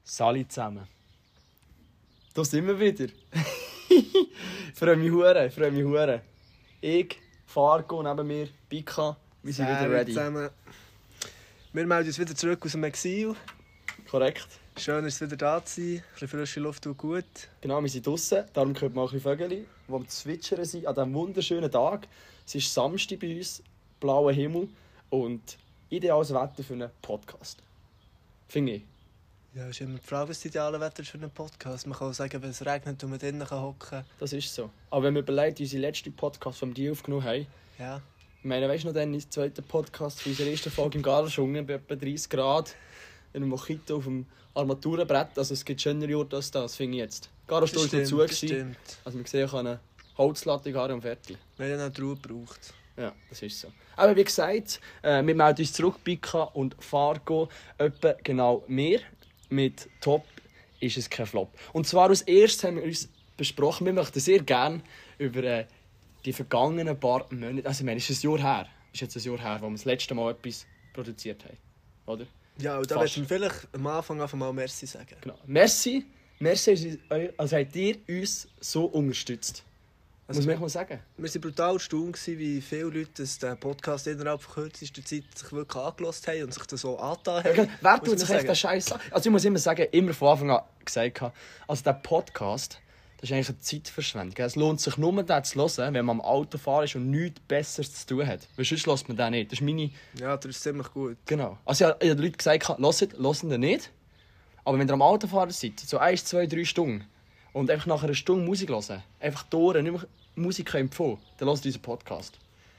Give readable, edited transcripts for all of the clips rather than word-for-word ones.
Sali zusammen. Da sind wir wieder. Freue mich hure. Ich, Fargo neben mir, Bika, wir sind wieder ready. Zusammen. Wir melden uns wieder zurück aus dem Exil. Korrekt. Schön, ist es wieder da zu sein. Ein bisschen frische Luft tut gut. Genau, wir sind draußen, darum hört man auch ein bisschen Vögel, die am Zwitschern sind an diesem wunderschönen Tag. Es ist Samstag bei uns, blauer Himmel und ideales Wetter für einen Podcast. Finde ich. Ja, ist immer die Frage, was das ideale Wetter ist für einen Podcast. Man kann auch sagen, wenn es regnet und man drinnen hocken kann. Das ist so. Aber wenn wir überlegen, unsere letzte Podcast, die wir aufgenommen haben, Ja. ich meine, weißt du noch, der zweite Podcast von unserer ersten Folge im Garschungen bei etwa 30 Grad in einem Mojito auf dem Armaturenbrett. Also es gibt schönere Orte als das, finde ich jetzt. Garastur war noch zu. Stimmt. Also man sieht, ich habe eine Holzlatte und fertig. Wir haben auch die Ruhe gebraucht. Ja, das ist so. Aber wie gesagt, wir melden uns zurück, Bika und Fargo. Etwa genau mehr. Mit Top ist es kein Flop. Und zwar als erstes haben wir uns besprochen, wir möchten sehr gerne über die vergangenen paar Monate, also ich meine, es ist ein Jahr her, wo wir das letzte Mal etwas produziert haben. Oder? Ja, und da Fast. möchten wir vielleicht am Anfang einfach mal Merci sagen. Genau. Merci, also habt ihr uns so unterstützt. Also Muss man mal sagen. Wir waren brutal erstaunt, wie viele Leute den Podcast innerhalb von kürzester Zeit sich wirklich angehört haben und sich das so angetan haben. Wer tut sich echt den Scheiß an? Also ich muss immer sagen, immer von Anfang an gesagt, also der Podcast, das ist eigentlich eine Zeitverschwendung. Es lohnt sich nur, den zu hören, wenn man am Auto fahren ist und nichts Besseres zu tun hat. Weil sonst hört man den nicht. Das ist meine... Ja, das ist ziemlich gut. Genau. Also ich habe den Leuten gesagt, hört den nicht. Aber wenn ihr am Autofahren seid, so 1, 2, 3 Stunden, und einfach nach einer Stunde Musik hören, einfach durch, nicht mehr Musik empfohlen, dann hört unseren Podcast.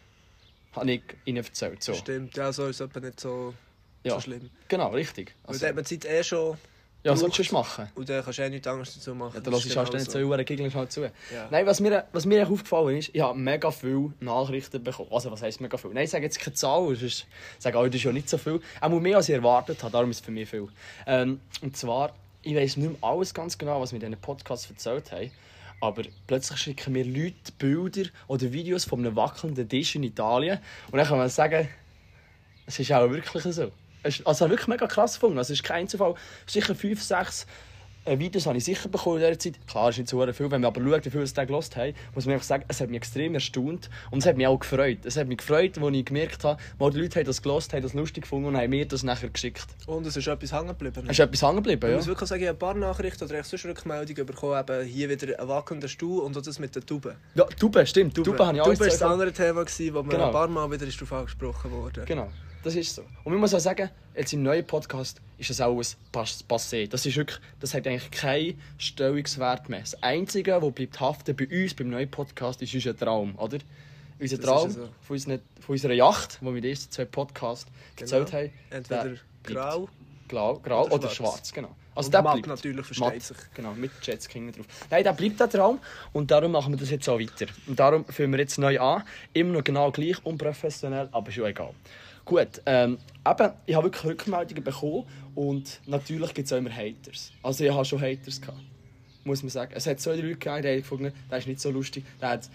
Habe ich ihnen erzählt. So. Stimmt, ja, so ist es nicht so schlimm. Genau, richtig. Weil da hat man die Zeit schon ja, solltest du es machen. und dann kannst du nichts anderes dazu machen. Ja, dann hörst du halt nicht so über Giggeln halt zu. Ja. Nein, was mir echt aufgefallen ist, ich habe mega viele Nachrichten bekommen. Also, was heisst mega viel? Nein, ich sage jetzt keine Zahl, sonst sage ich, das ist ja nicht so viel. Auch mehr, als ich erwartet habe, darum ist es für mich viel. Und zwar, ich weiss nicht mehr alles ganz genau, was wir in diesen Podcasts erzählt haben, aber plötzlich schicken mir Leute Bilder oder Videos von einem wackelnden Tisch in Italien und dann kann man sagen, es ist auch wirklich so. Also wirklich mega krass gefunden. Also es ist kein Einzelfall. Sicher 5, 6 Videos habe ich sicher bekommen in dieser Zeit. Klar, es ist nicht so viel. Wenn man aber schaut, wie viel es da gehört haben, muss man einfach sagen, es hat mich extrem erstaunt. Und es hat mich auch gefreut. Es hat mich gefreut, als ich gemerkt habe, mal die Leute haben das gehört, haben das lustig gefunden und haben mir das nachher geschickt. Und es ist etwas hängen geblieben. Es ist etwas hängen geblieben, ja. Ich muss wirklich sagen, ich habe ein paar Nachrichten oder sonst Rückmeldungen bekommen, eben hier wieder ein wackelnder Stuhl und auch das mit den Tuben. Ja, Tube, stimmt. Tube habe ich auch Tube war das andere Thema, wo man Genau. ein paar Mal wieder darauf angesprochen wurde. Genau, das ist so. Und man muss auch sagen, jetzt im neuen Podcast ist das auch ein Passé. Das ist wirklich, das hat eigentlich keinen Stellungswert mehr. Das Einzige, was bleibt haften bei uns, beim neuen Podcast, ist unser Traum, oder? Unser Das Traum ist so. von unserer Yacht, die wir in den ersten 2 Podcasts erzählt haben. Entweder der grau Grau oder schwarz. schwarz, genau. Also und der matt bleibt. natürlich, versteht Matt, sich. genau, mit Jetski drauf. Nein, der bleibt der Traum und darum machen wir das jetzt auch weiter. Und darum führen wir jetzt neu an. Immer noch genau gleich, unprofessionell, aber schon egal. Gut, eben, ich habe wirklich Rückmeldungen bekommen und natürlich gibt es auch immer Haters. Also ich habe schon Haters gehabt, muss man sagen. Es hat so Leute gegeben, die haben gefunden, der ist nicht so lustig, der hat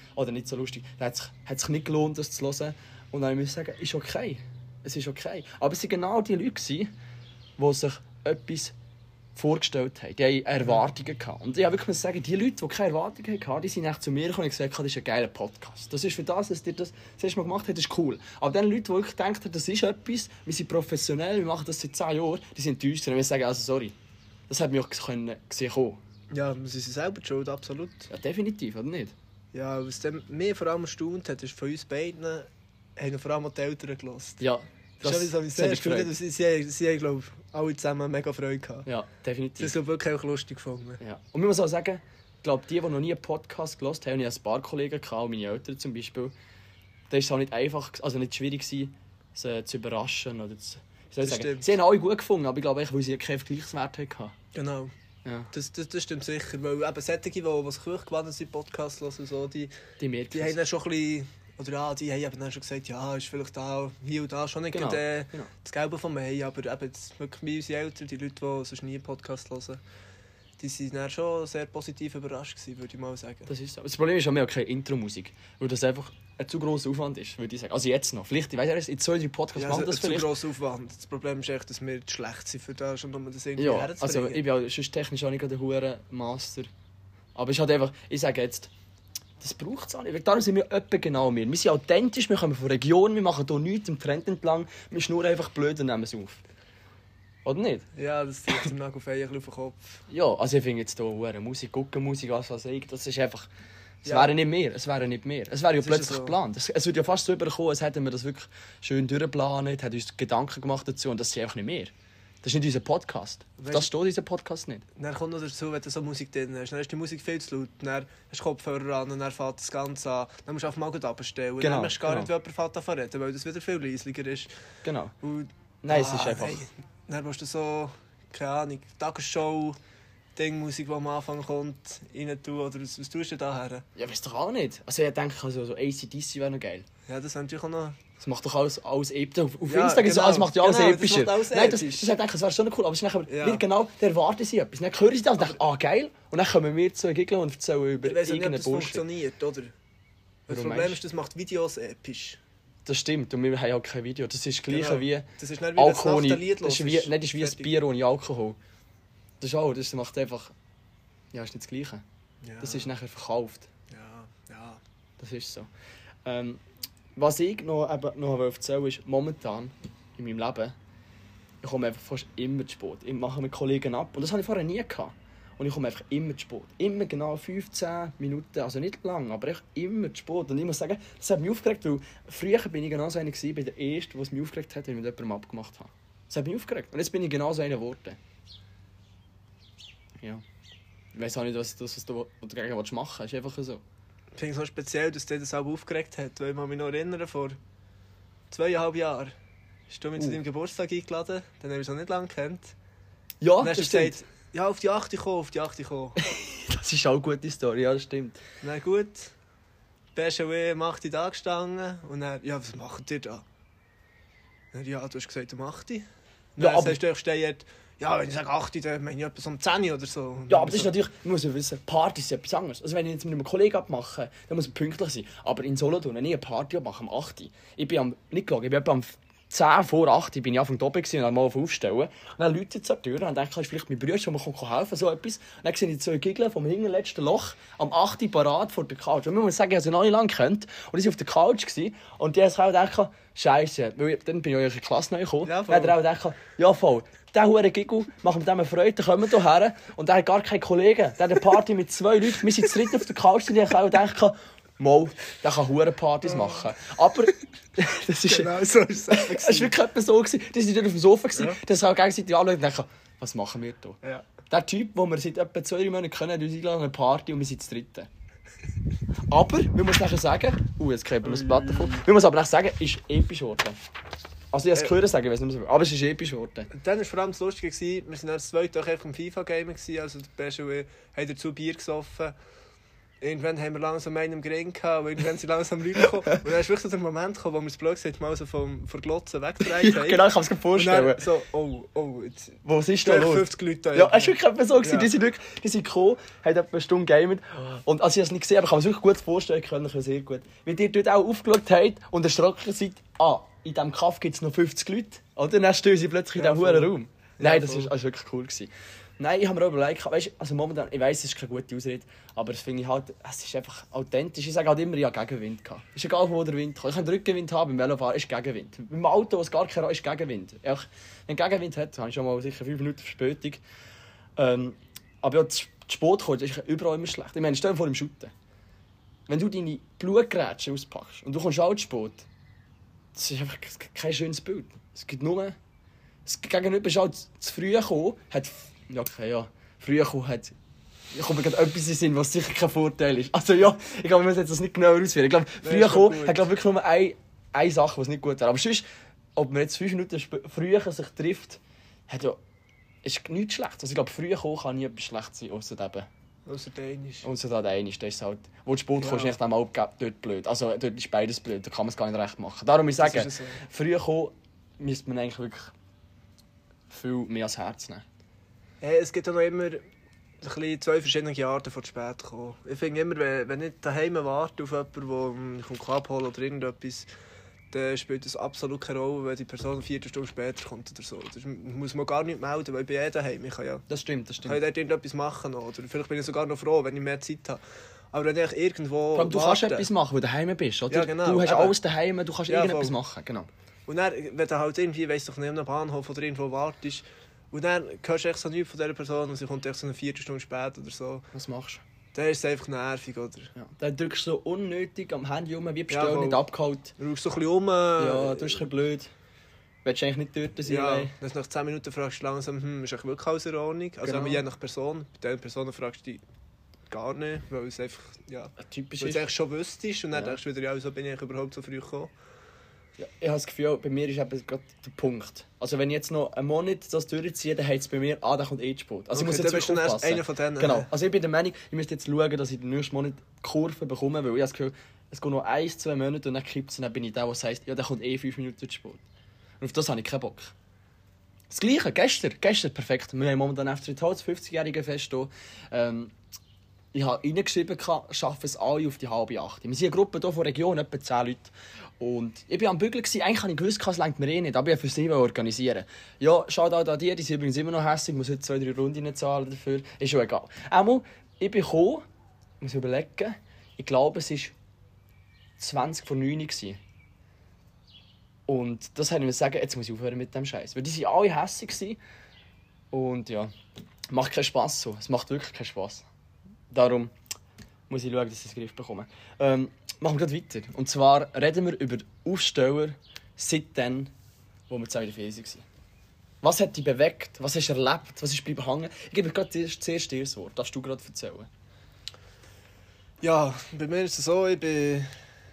sich nicht gelohnt, das zu hören. Und dann muss ich sagen, ist okay. Es ist okay. Aber es waren genau die Leute, die sich etwas vorgestellt haben. Die haben Erwartungen gehabt. Und ich muss wirklich sagen, die Leute, die keine Erwartungen hatten, die sind echt zu mir gekommen und gesagt, das ist ein geiler Podcast. Das ist für das, dass ihr das erste Mal gemacht habt, das ist cool. Aber die Leute, die wirklich denken, das ist etwas, wir sind professionell, wir machen das seit 10 Jahren, die sind enttäuscht. Und wir sagen, also sorry, das hätte mich auch gesehen kommen. Ja, sie sind selber die schuld, absolut. Ja, definitiv, oder nicht? Ja, was mir vor allem erstaunt hat, ist von uns beiden, haben vor allem auch die Eltern gehört. Ja, Das ist so, sehr erstaunt. Sie haben, glaube ich, alle zusammen mega Freude gehabt. Ja, definitiv. Das ist wirklich auch lustig gefunden. Ja. Und man muss auch sagen, ich glaube, die noch nie einen Podcast gehört haben, und ich hatte ein paar Kollegen, auch meine Eltern zum Beispiel, da war es auch nicht einfach, also nicht schwierig gewesen, sie zu überraschen. Oder zu, wie soll ich sagen? Stimmt. Sie haben alle gut gefunden, aber ich glaube, weil sie keinen Vergleichswert hatten. Genau. Ja. Das stimmt sicher. Weil eben solche, die sich gewandelt sind, Podcasts hören, so, die merken haben dann schon ein bisschen... Oder ja, die haben eben dann schon gesagt, ja, ist vielleicht da, hier und da schon nicht Genau. Das Gelbe vom Ei, aber eben jetzt wirklich unsere Eltern, die Leute, die sonst nie einen Podcast hören, die waren dann schon sehr positiv überrascht gewesen, würde ich mal sagen. Das ist so. Das Problem ist, wir haben keine Intro-Musik. Weil das einfach ein zu grosser Aufwand ist, würde ich sagen. Also jetzt noch. Vielleicht, ich weiss nicht, in 2-3 Podcasts machen das vielleicht. Zu grosser Aufwand. Das Problem ist echt, dass wir zu schlecht sind, für das schon das irgendwie Ja, herzubringen. also ich bin ja sonst technisch auch nicht der hure Master. Aber es ist halt einfach, ich sage jetzt, das braucht es auch nicht. Darum sind wir etwa genau wir. Wir sind authentisch, wir kommen von der Region, wir machen hier nichts im Trend entlang. Wir schnurren einfach blöd und nehmen es auf. Oder nicht? Ja, das zieht dem Nagel auf den Kopf. Ja, also ich finde jetzt hier Musik, Guckenmusik, alles was ich, das ist einfach... Es Ja. wäre nicht mehr, es wäre nicht mehr. Es wäre ja Das ist plötzlich so. geplant. Es würde ja fast so überkommen, als hätten wir das wirklich schön durchgeplant, haben uns Gedanken gemacht dazu und das ist einfach nicht mehr. Das ist nicht unser Podcast. Auf Weißt- das steht unser Podcast nicht. Dann kommt noch dazu, wenn du so Musik drin hast. Dann ist die Musik viel zu laut. Dann hast du Kopfhörer an und dann fängt das Ganze an. Dann musst du auf den Magen abstellen. Genau, Dann möchtest du gar genau. nicht, wenn jemand anfängt zu reden, weil das wieder viel leislicher ist. Genau. Und, Nein, es ist einfach... Hey, dann musst du so, keine Ahnung, Tagesshow, Dingmusik, die am Anfang kommt, rein tun. Oder was tust du da her? Ja, weißt du doch auch nicht. Also ich denke, also, so AC/DC wäre noch geil. Ja, das wäre natürlich auch noch... Das macht doch alles episch. Auf Ja, Instagram genau. das macht ja alles Genau, das epischer. macht alles Nein, das episch. ich denke, das wäre schon cool. Aber es ist nachher, Ja. wieder genau, da erwarten sie etwas. Dann hören sie das und denken, geil. Und dann kommen wir zu Giggeln und erzählen über Ich weiss auch nicht, ob irgendeinen das Bullshit. funktioniert, oder? Das Warum Problem meinst ist, das macht Videos episch. Das stimmt. Und wir haben auch kein Video. Das ist das Gleiche Genau. wie Das ist nicht wie Alkohol. wenn du ein Lied Das ist wie, hörst. nein, das ist wie ein Fertig. Bier ohne Alkohol. Das ist auch, das macht einfach... Ja, ist nicht das Gleiche. Ja. Das ist nachher verkauft. Ja. Das ist so. Was ich noch erzählen ist, momentan in meinem Leben, ich komme einfach fast immer zu spät. Ich mache mit Kollegen ab. Und das habe ich vorher nie gehabt. Und ich komme einfach immer zu spät. Immer genau 15 Minuten, also nicht lang, aber echt immer zu spät. Und ich muss sagen, das hat mich aufgeregt, weil früher bin ich genauso einer gewesen, bei der Ersten, der es mich aufgeregt hat, wenn ich mit jemandem abgemacht habe. Das hat mich aufgeregt. Und jetzt bin ich genauso einer geworden. Ja. Ich weiss auch nicht, was du dagegen machen willst. Es ist einfach so. Ich finde es so speziell, dass dich das auch aufgeregt hat, weil ich mich noch erinnere, vor 2,5 Jahren hast du mich zu deinem Geburtstag eingeladen, den haben wir noch nicht lange kennt. Ja, Und dann hast du das stimmt. gesagt, ja, auf die 8 kommen. Das ist auch eine gute Story, ja, das stimmt. Na gut, BSW um 8 da gestanden und dann, ja, was macht ihr da? Dann, ja, du hast gesagt um 8. Ja, Dann aber- sagst du, ich stehe ja, wenn ich sage 8, dann meine ich etwas um 10 oder so. Ja, aber das ist natürlich, man muss ja wissen, Partys sind etwas anderes. Also wenn ich jetzt mit einem Kollegen abmache, dann muss man pünktlich sein. Aber in Solothurn, wenn ich eine Party abmache, um 8 Uhr, ich bin nicht gelogen, ich bin etwa um 10 vor 8 Uhr bin ich auf dem oben und mal auf Aufstellen. Und dann läutet es an die Tür und dann denke ich, vielleicht mein Bruder, der mir helfen so etwas. Und dann sehe ich zwei Giggeln vom hinterletzten Loch am 8 Uhr parat vor der Couch. Und man muss sagen, ich habe sie noch nicht lange gekannt. Und ich war auf der Couch und die haben sich auch gedacht, Scheiße, weil dann bin ich in eure Klasse neu gekommen. Ja, Dann hat er auch gedacht, ja voll, der hure Giggle, machen wir dem eine Freude, dann kommen wir hierher. Und der hat gar keine Kollegen. Der hat eine Party mit 2 Leuten. Wir sind zu dritt auf der Couch und ich habe auch gedacht, mal, der kann hure Partys machen. Aber das ist... Genau, so ist es. Es war wirklich etwa so. Die waren dort auf dem Sofa, Ja. die haben auch gegenseitig anschauen und dachten, was machen wir hier? Ja. Der Typ, den wir seit etwa 2-3 Monaten kennen, hat uns eingeladen an eine Party und wir sind zu dritt. Aber, man muss nachher sagen, jetzt kriegt man das Blatt davon, man muss aber nachher sagen, es ist episch geworden. Also ich habe es gehört sagen, ich weiß nicht mehr so, aber es ist episch geworden. Und dann war vor allem das Lustige, wir waren dann das zweite Tag einfach im FIFA-Game, also der BSW haben dazu Bier gesoffen. Irgendwann haben wir langsam einen im Gring gehabt, und irgendwann sind langsam Leute gekommen. Und dann ist wirklich so der Moment gekommen, wo wir das Blöd gesagt mal so von Glotze weggetragen haben. Genau, ich kann es mir Und vorstellen. dann so, jetzt Was ist da gleich los? 50 Leute da. Ja, es war wirklich etwa so. Ja. Die sind gekommen, haben etwa eine Stunde gamet. Und als ich das nicht gesehen habe, kann man sich wirklich gut vorstellen können, sehr gut. Weil ihr dort auch aufgeschaut habt und erschrocken seid, in diesem Kaff gibt es noch 50 Leute. Oder dann stehen sie plötzlich in Ja, diesem voll. hohen Raum. Nein, Ja, das voll. war wirklich cool gewesen. Nein, ich habe mir auch überlegt, weißt, also momentan, ich weiss, es ist keine gute Ausrede, aber das finde ich halt, es ist einfach authentisch. Ich sage halt immer, ich habe Gegenwind gehabt. Ist egal, wo der Wind kommt. Ich kann Rückenwind haben, beim Velofahren ist Gegenwind. Beim Auto, was gar kein ist Gegenwind. Wenn Gegenwind hat, habe ich schon mal sicher 5 Minuten Verspätung. Aber ja, das Sport kommt, ist überall immer schlecht. Ich meine, stell dir vor im Schutten. Wenn du deine Blutgrätsche auspackst und du kommst auch zu spät, das ist einfach kein schönes Bild. Es gibt nur... Das Gegenüber ist halt zu früh gekommen, früh gekommen hat... Ich komme gerade etwas in den Sinn, was sicher kein Vorteil ist. Also ja, ich glaube, wir müssen jetzt das nicht genauer ausführen. Ich glaube, früh ist schon gekommen gut. hat glaube wirklich nur eine Sache, die nicht gut wäre. Aber sonst, ob man jetzt 5 Minuten früher sich trifft, hat ja... ist nichts Schlechtes. Also ich glaube, früh gekommen kann nie etwas schlecht sein, außer eben... Außer Dänisch. Und so da der eine ist, das ist halt... Wo du Sport kommst, ist dann auch dort blöd. Also dort ist beides blöd, da kann man es gar nicht recht machen. Darum ich sage, Das ist so. früh kommen müsste man eigentlich wirklich viel mehr ans Herz nehmen. Es gibt auch noch immer bisschen 2 verschiedene Arten von spät kommen. Ich finde immer, wenn ich daheim warte auf jemanden, der mich abholen oder irgendetwas, dann spielt das absolut keine Rolle, wenn die Person eine Viertelstunde später kommt oder so. Das muss man gar nicht melden, weil ich bin eh daheim. Ich kann ja Das stimmt. kann ich dort irgendetwas machen noch. Oder vielleicht bin ich sogar noch froh, wenn ich mehr Zeit habe. Aber wenn ich irgendwo Vor allem, du kannst etwas machen, weil du daheim bist, oder? Ja, genau. Du hast Eben. alles daheim, du kannst Ja, irgendetwas voll. machen, genau. Und dann, wenn du halt irgendwie, weiss doch nicht, am Bahnhof oder irgendwo wartest, und dann hörst du echt so nichts von dieser Person und sie kommt echt so eine Viertelstunde später oder so, Was machst du? dann ist es einfach nervig, oder? Ja. Dann drückst du so unnötig am Handy rum, wie Ja, bestellt, voll. nicht abgeholt. Du schaust so ein bisschen um. Ja, das ist ein bisschen blöd. Willst du eigentlich nicht dort sein? Ja, ey? dann nach 10 Minuten fragst du langsam, ist eigentlich wirklich alles in Ordnung? Also Genau. je nach Person. Bei diesen Personen fragst du dich gar nicht, weil es einfach, ja, Typisch weil ist. es eigentlich schon wüsstest und dann Ja. denkst du wieder, ja, wieso bin ich überhaupt so früh gekommen? Ja, ich habe das Gefühl, bei mir ist eben gerade der Punkt. Also wenn ich jetzt noch einen Monat das durchziehe, dann heißt es bei mir, der kommt eh zu spät. Also ich muss Okay, jetzt dann bist du wirklich dann erst aufpassen. einer von denen. Genau. Also ich bin der Meinung, ich müsste jetzt schauen, dass ich den nächsten Monat die Kurve bekomme, weil ich habe das Gefühl, es geht noch 1-2 Monate und dann kippt es und dann bin ich der sagt, ja, der kommt eh 5 Minuten zu spät. Und auf das habe ich keinen Bock. Das Gleiche, gestern perfekt. Wir haben momentan FC Holz 50-jährige Fest hier. Ich habe reingeschrieben, schaffen es alle auf die 7:30. Wir sind eine Gruppe hier von der Region, etwa 10 Leute. Und ich war am Bügeln. Eigentlich habe ich gewusst, es reicht mir eh nicht, aber ich wollte für sie organisieren. Ja, schaut auch an die sind übrigens immer noch hässlich, ich muss heute 2-3 Runden zahlen dafür. Ist schon egal. Einmal, ich bin gekommen, muss überlegen, ich glaube, es war 20:09 Uhr. Und das hätte ich mir sagen, jetzt muss ich aufhören mit dem Scheiß. Weil die waren alle hässlich. Und ja, macht keinen Spass so. Es macht wirklich keinen Spass. Darum muss ich schauen, dass ich es in den Griff bekomme. Machen wir gleich weiter. Und zwar reden wir über Aufsteller seitdem, wo wir zusammen in der Ferien waren. Was hat dich bewegt? Was hast du erlebt? Was ist bleiben hängen? Ich gebe gerade zuerst dir das Wort. Darfst du gerade erzählen? Ja, bei mir ist es so, ich bin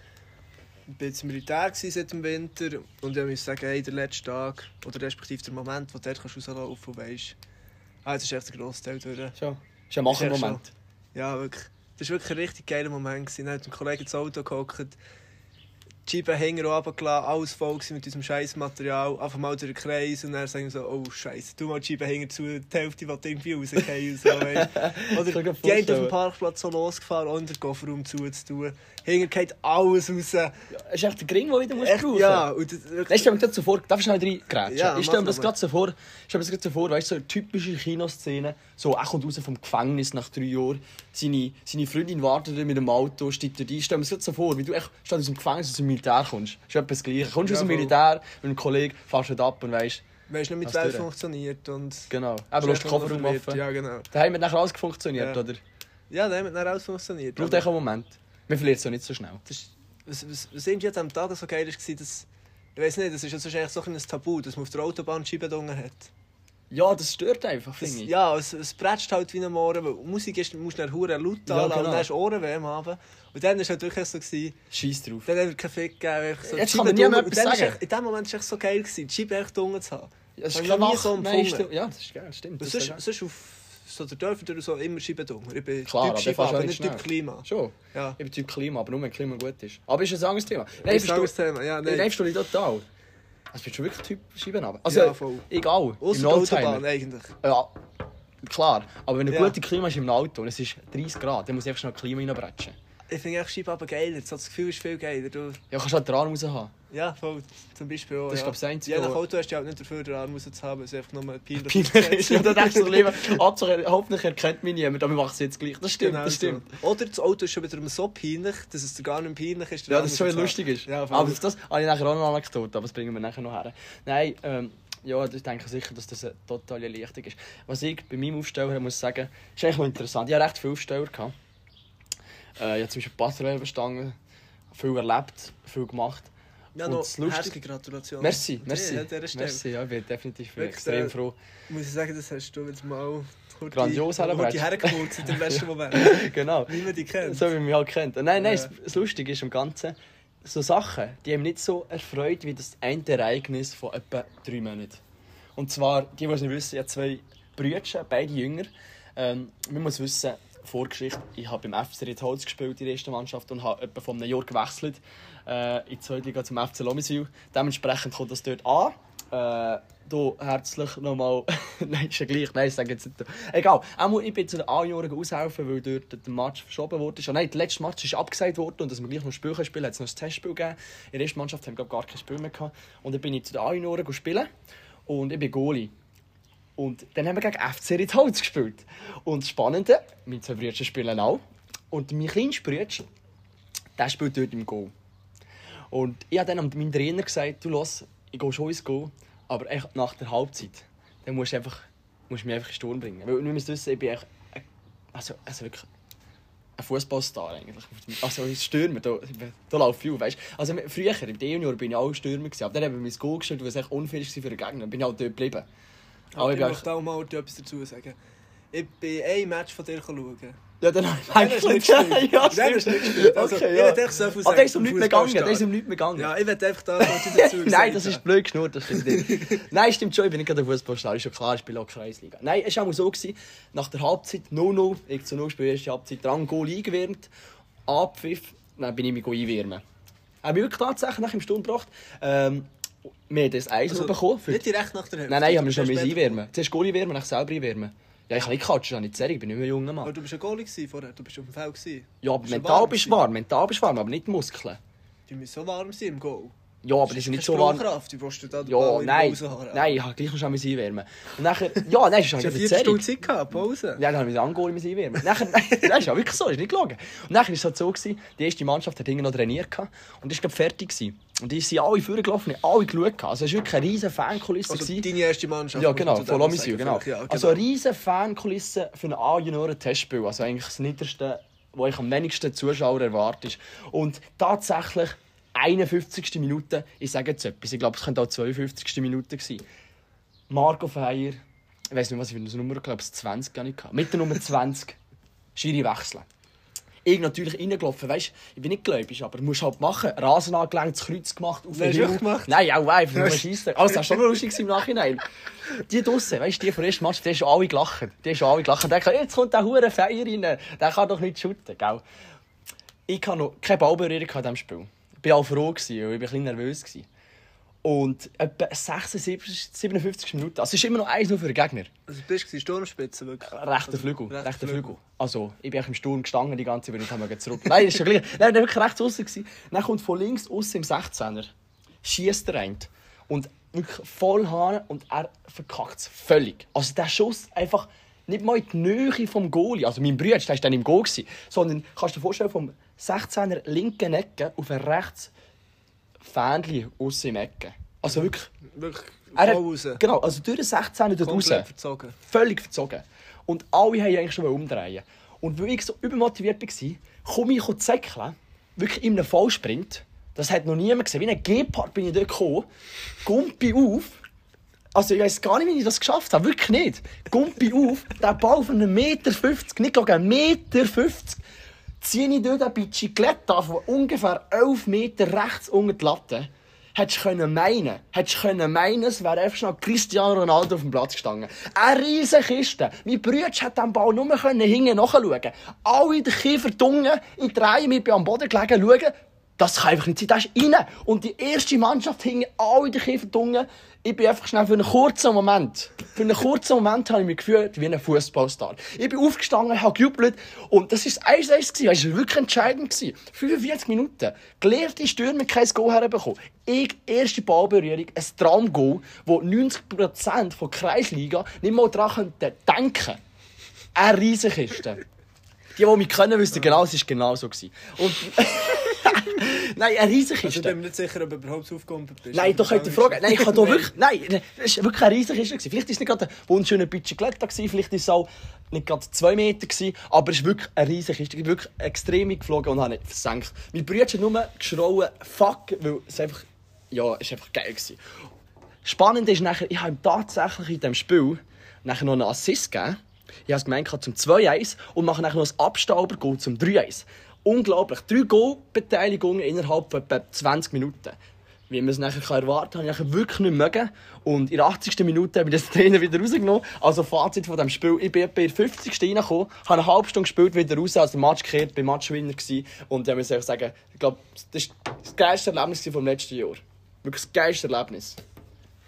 jetzt im Militär seit dem Winter und ich muss sagen, hey, der letzte Tag oder respektive der Moment, wo du dort rauslaufen kannst und weisst, jetzt ist echt der grosse Teil durch. Schon. Ist ein Machen-Moment. Ja, wirklich. Das war wirklich ein richtig geiler Moment. Dann hat ein Kollege ins Auto gehockt, die Scheibe hinten runtergelassen, alles voll mit diesem scheiß Material, einfach mal durch den Kreis und dann sagen so, oh Scheiße, tu mal die Scheibe hinten zu, die Hälfte will irgendwie rausgehen. So, oder die einen auf dem Parkplatz so losgefahren, ohne den Kofferraum zuzutun. Hinten geht alles raus. Ja, ist echt der Gring, den du wieder brauchen musst? Ja, und Ich stelle mir gerade so vor, darf ich schnell reingrätschen? Ja, Ich stelle mir mach das gerade so vor, weißt du, so eine typische Kinoszene, so, er kommt raus vom Gefängnis nach 3 Jahren, seine Freundin wartet mit dem Auto, steigt dort ein. Ich stelle mir das gerade so vor, wie du echt statt aus dem Gefängnis aus dem Militär kommst. Das ist etwas Gleiches. Kommst du aus dem voll. Militär mit einem Kollegen, fährst du ab und weisst, weisst nicht, mit Was Welt durch? funktioniert. Und genau. Aber lass den Kofferraum offen. Ja, genau. Daheim hat nachher alles funktioniert, Ja. oder? Ja, dann hat dann alles funktioniert. Braucht echt einen Moment. Man verliert es auch nicht so schnell. Was irgendwie an diesem Tag so geil war, dass, ich weiss nicht, das ist ja wahrscheinlich so ein Tabu, dass man auf der Autobahn die Scheibe drunter hat. Ja, das stört einfach, finde ich. Ja, es prätscht halt wie ein Mohren, weil Musik ist, musst du dann verdammt laut Ja, anlassen genau. und dann hast du Ohrenweh am Abend. Und dann war es halt wirklich so, Scheiß drauf. dann haben wir keinen Fick gegeben. einfach So, Jetzt die kann mir Scheibe niemand drunter. etwas Und dann ist sagen. echt- in dem Moment war es echt so geil, die Scheibe echt drunter zu haben. Das Hab ist ich noch nie keine so Nacht, nein, empfunden. ja, das ist geil, stimmt. Das Sonst, ist sonst auf so der Dörfer so immer Scheibe drunter. Ich bin Klar, aber Typ Scheibe, fährst du aber auch nicht nicht Typ schnell. Klima. schon. Ja. Ich bin Typ Klima, aber nur wenn Klima gut ist. Aber ist ein anderes Thema. Das Nein, ist ein anderes Thema. Ja, Nein, nein. verstehe ich total. Also bist du wirklich Typ Scheiben runter? Also, Ja, voll. egal. Ausser Im der Autobahn Oldtimer. eigentlich. Ja, klar. Aber wenn ein Ja. gutes Klima ist im Auto und es ist 30 Grad, dann muss ich einfach schnell Klima reinbretschen. Ich finde echt Scheibe aber geiler. Das Gefühl ist viel geiler. Du, Ja, kannst halt den Arm raus haben. ja, voll. Zum Beispiel auch. Das ist, ja. glaube ich, das Einzige. Je nach wo- Auto hast du halt nicht dafür, den Arm rauszuhaben. Es ist einfach nur peinlich. Peinlich ist. Ja, dann denkst du lieber, hoffentlich erkennt mich niemand, aber ich mache es jetzt gleich. Das stimmt, Genau das stimmt. so. Oder das Auto ist schon wieder so peinlich, dass es dir gar nicht peinlich ist. den Ja, Arm das ist schon rauszuhaben. lustig ist. Ja, voll. aber auf das habe ich nachher auch noch eine Anekdote, aber das bringen wir nachher noch her. Nein, ja, ich denke sicher, dass das eine totale Erleichterung ist. Was ich bei meinem Aufsteller muss sagen, ist eigentlich mal interessant. Ich hatte recht viele Aufsteller gehabt. Ich habe zum Beispiel Passerelle bestanden, viel erlebt, viel gemacht. Ja, Und noch das Lustige- herzliche Gratulation. Merci. Ja, an dieser Stelle. Merci, ja, ich bin definitiv Wirklich, extrem froh. Muss ich sagen, das hast du wieder mal Grandios hergebracht. hergeholt in dem letzten Moment. Genau. Wie man die kennt. So wie man mich halt kennt. Nein, Ja. das Lustige ist am Ganzen, so Sachen, die haben nicht so erfreut wie das eine Ereignis von etwa 3 Monaten. Und zwar, die es nicht wissen, ich habe 2 Brüder, beide jünger. Man muss wissen, Vorgeschichte, ich habe beim FC Ried Holz gespielt in der ersten Mannschaft und habe etwa vor einem Jahr gewechselt in die zweite Liga zum FC Lomizwil. Dementsprechend kommt das dort an. Du herzlich nochmal. Nein, ist ja gleich. Nein, ich sage jetzt nicht. Egal. Ich bin zu den A-Junioren aushelfen, weil dort der Match verschoben wurde. Nein, der letzte Match ist abgesagt worden und dass wir gleich noch Spiel spielen, hat es noch ein Testspiel gegeben. In der ersten Mannschaft haben wir gar kein Spiel mehr gehabt. Und dann bin ich zu den A-Junioren spielen und ich bin Goalie. Und dann haben wir gegen FC Riedholz gespielt. Und das Spannende, meine zwei Brüder spielen auch. Und mein kleinster Bruder, der spielt dort im Goal. Und ich habe dann meinem Trainer gesagt, du los, ich gehe schon ins Goal. Aber echt nach der Halbzeit, dann musst du mich einfach in den Sturm bringen. Weil wir müssen wissen, ich bin echt, also wirklich ein Fußballstar eigentlich. Also als Stürmer, da läuft viel, weißt? Also früher, im D-Junior, bin ich auch Stürmer gewesen. Aber dann haben wir mein Goal gestellt, weil es echt unfair war für den Gegner. Dann bin ich halt dort geblieben. Aber ich möchte auch mal etwas dazu sagen. Ich bin ein Match von dir schauen. Ja, dann habe ich nicht gespielt. Ja, Dann hast du nicht gespielt. Also, okay, ich ja. würde echt so viel sagen. Aber der ist um nichts mehr gegangen. Ja, ich würde einfach da was dazu sagen. Nein, das ist blöd geschnurrt, das stimmt nicht. Nein, stimmt schon, ich bin nicht gerade ein Fußballstar, ist schon klar, ich spiele auch Kreisliga. Nein, es war auch so, nach der Halbzeit 0-0, ich zu 0 spiele erste Halbzeit, dran Goal eingewärmt, Abpfiff, dann bin ich mich einwärmen. Haben wir wirklich tatsächlich nach dem Stunde gebracht. Wir haben das Eis bekommen. Nicht direkt nach der Hälfte? Nein, ich habe mich schon einwärmen. Zuerst Goal einwärmen, dann selber einwärmen. Ja, ich habe nicht gekatscht, ich habe nicht gesagt, ich bin nicht mehr ein junger Mann. Aber du bist ein Goalie vorher, du bist auf dem Feld. Ja, aber mental bist du warm, aber nicht die Muskeln. Die müssen so warm sein im Goal. Ja, aber die sind nicht so warm. Du brauchst da den Ja, Ball nein, raushauen. nein, ich habe gleich noch schon einwärmen. Und nachher, ja, nein, ist schon Du hast 4 Stunden Zeit gehabt, Pause. Ja, dann habe ich mich angeholt, mich einwärmen. Nachher, das ist ja wirklich so, ist nicht gelogen. Und nachher war es halt so, die erste Mannschaft hat noch trainiert und ist fertig gewesen. Und die sind alle vorgelaufen, alle geschaut. Also es war wirklich eine riesige Fankulisse. Also deine erste Mannschaft? Ja, genau, von Lomisio, genau. Ja, genau. Also eine riesige Fankulisse für ein A-Junioren-Testspiel. Also eigentlich das Niederste, wo ich am wenigsten Zuschauer erwartet. Und tatsächlich 51. Minute, ich sage jetzt etwas, ich glaube, es könnte auch 52. Minute sein. Marco Feier, ich weiß nicht, was ich für eine Nummer habe, ich glaube, es 20 gar nicht. Mit der Nummer 20, Schiri wechseln. Ich natürlich reingelaufen, weißt, ich bin nicht gläubig, aber du musst halt machen. Rasen angelenkt, das Kreuz gemacht, auf den Himmel. Nein, auch einfach nur schiessen. Also, das war schon lustig im Nachhinein. Die draussen, weißt du, die von der ersten Match, die haben schon alle gelacht. Die dachten, jetzt kommt der hure Feier rein, der kann doch nicht shooten, gell? Ich hatte noch keine Ballberührung in diesem Spiel. Ich war auch froh, weil ich ein bisschen nervös war. Und etwa 56 Minuten. Also es ist immer noch 1-0 für den Gegner. Also du bist Sturmspitze, wirklich? Rechter Flügel. Also ich bin im Sturm gestanden die ganze Zeit, weil ich nicht zurück. Nein, das ist schon gleich. Nein, der war wirklich rechts aussen. Dann kommt von links aussen im 16er. Schiesst er rein. Und wirklich voll Hahn und er verkackt es völlig. Also der Schuss einfach nicht mal in die Nähe vom Goalie. Also mein Bruder, der war dann im Goal, sondern kannst du dir vorstellen, vom 16er linken Ecke auf ein rechts Fähnchen aussen im Ecke. Also wirklich voll raus. Genau, also durch den 16er dort raus. Verzogen. Völlig verzogen. Und alle wollten eigentlich schon umdrehen. Und weil ich so übermotiviert war, komme ich zäckeln, wirklich in einem Vollsprint. Das hat noch niemand gesehen. Wie ein Gepard bin ich dort gekommen, Gumpi auf. Also ich weiss gar nicht, wie ich das geschafft habe. Wirklich nicht. Gumpi auf, der Ball von 1,50 Meter, nicht gerade 1,50 Meter, ziehe ich durch den Bicicletta von ungefähr 11 Meter rechts unter die Latte. Hättest du meinen, es wäre einfach schon Cristiano Ronaldo auf dem Platz gestanden. Eine riesige Kiste. Mein Bruder hätte den Ball nur hinten nachschauen. Alle in den Kiefer verdungen, ich drehe mich, bin am Boden gelegen, schauen. Das kann einfach nicht sein, das ist rein. Und die erste Mannschaft hingen alle in den Kiefer verdungen. Ich bin einfach schnell für einen kurzen Moment habe ich mich gefühlt wie ein Fußballstar. Ich bin aufgestanden, habe gejubelt und das war 1-1. Das war wirklich entscheidend. 45 Minuten. Gelehrte Stürmer kein Goal herbekommen. Erste Ballberührung, ein Traumgoal, wo 90% von Kreisliga nicht mal daran denken könnten. Eine Riesenkiste. Die mich kennen, wissen genau, es war genau so. Und nein, eine Riesenkiste. Also, ich bin mir nicht sicher, ob du überhaupt aufgekommen bist. Nein, doch könnt ihr fragen. Nein, ich habe hier wirklich... Nein, das war wirklich eine Riesenkiste. Vielleicht war es nicht gerade ein wunderschöner Bicicletta, vielleicht war es auch nicht gerade 2 Meter, aber es war wirklich eine Riesenkiste. Ich bin wirklich extrem geflogen und habe nicht versenkt. Mein Bruder hat nur geschrauen, fuck, weil es einfach... Ja, es war einfach geil. Spannend ist nachher, ich habe ihm tatsächlich in diesem Spiel nachher noch einen Assist gegeben. Ich habe es gemeint zum 2-1 und mache nachher noch ein Abstauber-Goal zum 3-1. Unglaublich. 3 Goal-Beteiligungen innerhalb von etwa 20 Minuten. Wie man es nachher erwarten kann, habe ich wirklich nicht mögen. Und in der 80. Minute habe ich das Trainer wieder rausgenommen. Also Fazit von diesem Spiel. Ich bin bei der 50. reingekommen, habe eine halbe Stunde gespielt, wieder raus, als der Match gekehrt, bin Matchwinner gewesen. Und ich muss sagen, ich glaube, das war das geilste Erlebnis vom letzten Jahr. Wirklich das geilste Erlebnis.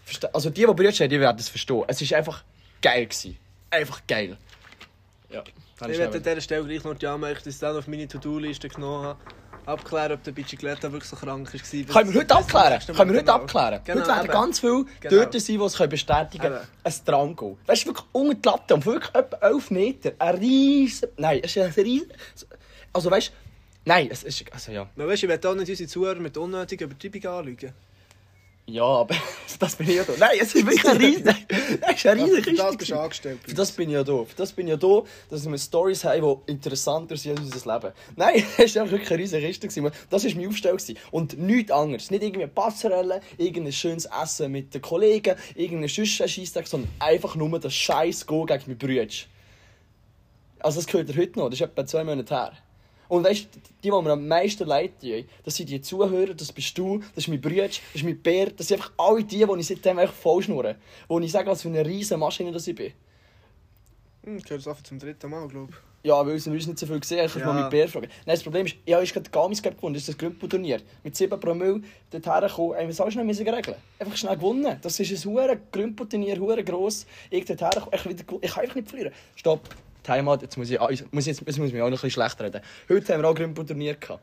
Also die Brüder haben, die werden es verstehen. Es war einfach geil gewesen. Einfach geil. Ja. Ich werde an dieser Stelle gleich noch die Anmerkung, dass ich dann auf meine To-Do-Liste genommen habe. Abklären, ob der Bicicletta wirklich so krank war. Können wir heute abklären? Genau. Heute werden eben. ganz viele dort sein, die es bestätigen können. Ein Traumgoal. Weißt du, wirklich unter die Latte, um wirklich etwa 11 Meter. Ein riesen... Nein, es ist ein riesen... Also weißt du... Nein, es ist... Also ja. Weißt du, ich will auch nicht unsere Zuhörer mit unnötiger Übertreibung anlügen. Ja, aber das bin ich ja da. Nein, es ist wirklich ein riesen... Nein, es ist ein riesen... Das bist du angestellt. Für das bin ich ja da. Für das bin ich ja da, dass wir Storys haben, die interessanter sind als unser Leben. Nein, es war wirklich eine riesige Kiste. Das war meine Aufstellung. Und nichts anderes. Nicht irgendwie Passerelle, irgendein schönes Essen mit den Kollegen, irgendein Scheisstag, sondern einfach nur das scheiß Go gegen meine Brüder. Also das gehört ihr heute noch. Das ist etwa 2 Monate her. Und weißt du, die mir am meisten leid tun, das sind die Zuhörer, das bist du, das ist mein Bruder, das ist mein Bär, das sind einfach alle die ich seitdem einfach voll schnurren. Wo ich sage, was für eine riesen Maschine das ich bin. Ich höre das einfach zum 3. Mal, glaube ich. Ja, weil wir uns nicht so viel gesehen haben, ich kann mal mit Bär fragen. Nein, das Problem ist, ich habe gerade Gamis gewonnen, das ist das Grümpel-Turnier. Mit 7 Promille dorthin gekommen, haben wir es auch schnell regeln. Einfach schnell gewonnen. Das ist ein hohes Grümpel-Turnier, hohes gross. Ich dorthin gekommen, ich kann einfach nicht verlieren. Stopp. Timeout, jetzt muss ich mich auch noch ein bisschen schlecht reden. Heute haben wir auch Grümpel-Turnier gehabt.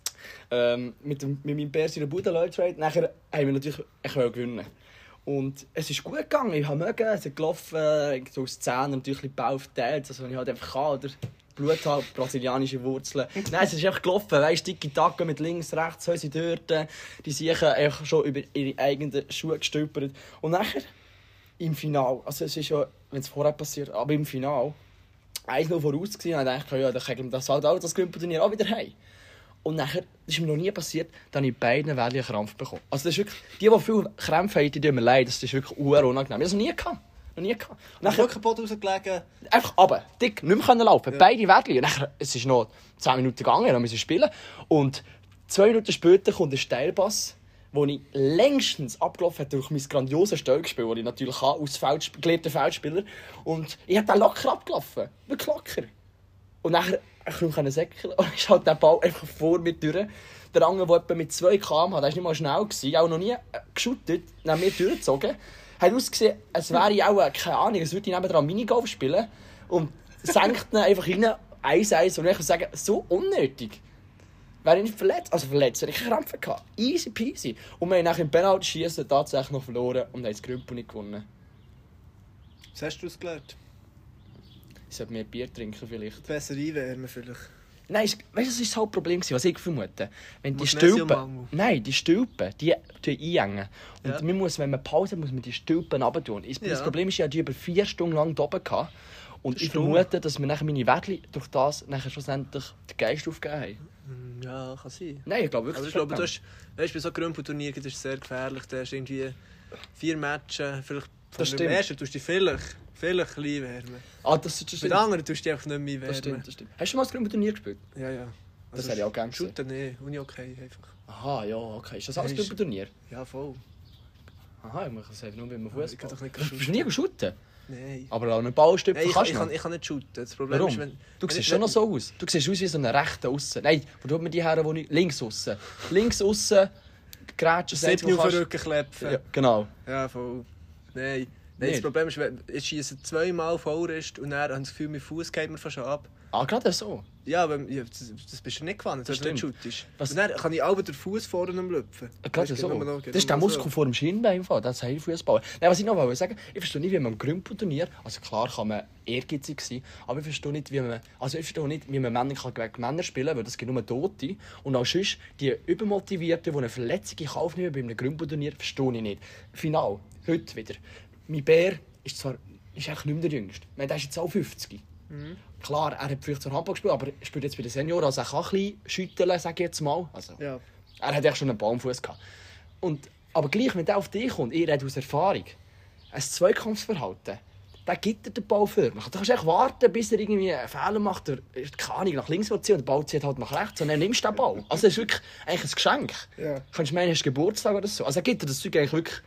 Mit meinem Bär in der Bude Trade. Nachher haben wir natürlich gewinnen. Und es ist gut gegangen, ich habe mögen, es ist gelaufen, so aus 10 natürlich ein Bau verteilt, also wenn ich halt einfach kann, oder Blut habe, brasilianische Wurzeln. Nein, es ist einfach gelaufen, weißt du, Tiki-Taka mit links, rechts, Häuser dort, die sind einfach schon über ihre eigenen Schuhe gestolpert. Und nachher, im Finale, also es ist ja, wenn es vorher passiert, aber im Finale, 1-0 voraus gewesen, und ich dachte, ja, dann kriegen wir das halt auch, das Grümpel-Turnier auch wieder heim. Und nachher, das ist mir noch nie passiert, dass ich beiden Wellen einen Krampf bekommen. Also das ist wirklich, die viele Krämpfe haben, die tun mir leid, das ist wirklich unangenehm. Ich habe das noch nie gehabt. Und nachher wirklich Boden rausgelegen. einfach runter, dick, nicht mehr laufen, ja. Beide Wellen. Und nachher, es ist noch 10 Minuten gegangen, dann müssen wir spielen. Und 2 Minuten später kommt ein Steilpass, wo ich längstens abgelaufen habe durch mein grandioses Stellgespiel, das ich natürlich kann, als gelebter Feldspieler. Und ich habe den locker abgelaufen. Wirklich locker. Und nachher konnte ich säckeln und ist halt der Ball einfach vor mir durch. Der andere, der etwa mit 2 km hat, der war nicht mal schnell, auch noch nie geschootet, neben mir durchgezogen. Hat ausgesehen, als wäre ich auch, keine Ahnung, als würde ich nebendran Minigolf spielen und senkt ihn einfach rein, 1-1 und ich würde sagen, so unnötig. Wäre ich nicht verletzt, hätte ich Krampfen gehabt. Easy peasy. Und wir haben nachher im Penalty-Schießen tatsächlich noch verloren und haben das Grümpel nicht gewonnen. Was hast du daraus gelernt? Ich sollte mehr Bier trinken vielleicht. Besser einwärmen vielleicht. Nein, weißt du, das war das Hauptproblem, was ich vermute. Wenn die Stülpen, die einengen. Und ja. man muss, wenn man Pause hat, muss man die Stülpen runter. Das Problem ist, ich hatte die über 4 Stunden lang da oben. Und ich vermute, dass mir nachher meine Wädchen durch das nachher schlussendlich den Geist aufgegeben haben. Ja, kann sein. Nein, ich glaube wirklich. Aber ich glaube, weißt, bei so Grümpelturnieren ist es sehr gefährlich. Da hast du irgendwie 4 Matches, vielleicht von dem ersten tust du dich vielleicht ein bisschen wärmen. Das bei den anderen tust du dich einfach nicht mehr wärmen. Das stimmt. Hast du mal das Grümpelturnier gespielt? Ja. Das hätte ich auch gerne gesehen. Shooten nicht, Uni okay einfach. Aha, ja, okay. Ist das alles Grümpelturnier? Ja, voll. Aha, ich mache es einfach nur beim Fußball. Ich kann doch nicht Bist du nie geshootet? Nein. Aber auch einen Ballstüpfen kannst du ich kann nicht shooten. Das Problem Warum? ist, wenn... Du siehst schon noch so aus. Du siehst aus wie so ein rechter Aussen. Nein, wo tut man die her, wo nicht... Links aussen. Links aussen, Grätschen... 7 auf den Rücken klepfen. Ja, genau. Ja, voll. Nein, das Problem ist, wenn ich schiesse 2-mal Vollrist und dann habe ich das Gefühl, mein Fuß geht mir fast ab. Ah, gerade so? Ja, aber das bist du nicht gewonnen, wenn du nicht shootest. Und dann kann ich auch den Fuß vorne lüpfen. Gerade so? Das ist der Muskel vor dem Schienbein. Das ist Fußball. Nein, was ich noch wollte sagen, ich verstehe nicht, wie man im Grümpelturnier, also klar kann man ehrgeizig sein, aber ich verstehe nicht, wie man Männer gegen Männer spielen kann, weil das gibt nur Tote. Und auch sonst, die Übermotivierten, die eine Verletzung in Kauf nehmen bei einem Grümpelturnier, verstehe ich nicht. Final, heute wieder. Mein Bär ist eigentlich nicht mehr der Jüngste. Ich meine, der ist jetzt auch 50. Klar, er hat vielleicht zur Handball gespielt, aber er spielt jetzt bei den Senioren, also er kann ein bisschen schütteln, sage ich jetzt mal. Also, ja. Er hat echt schon einen Baumfuß gehabt. Aber gleich, wenn der auf dich kommt, ihr redet aus Erfahrung, ein Zweikampfverhalten, der gibt dir den Ball förmlich. Du kannst echt warten, bis er irgendwie einen Fehler macht, oder keine Ahnung, nach links ziehen und der Ball zieht halt nach rechts und dann nimmst du den Ball. Also das ist wirklich eigentlich ein Geschenk. Ja. Kannst du meinen, hast du Geburtstag oder so. Also er gibt dir das Zeug eigentlich wirklich...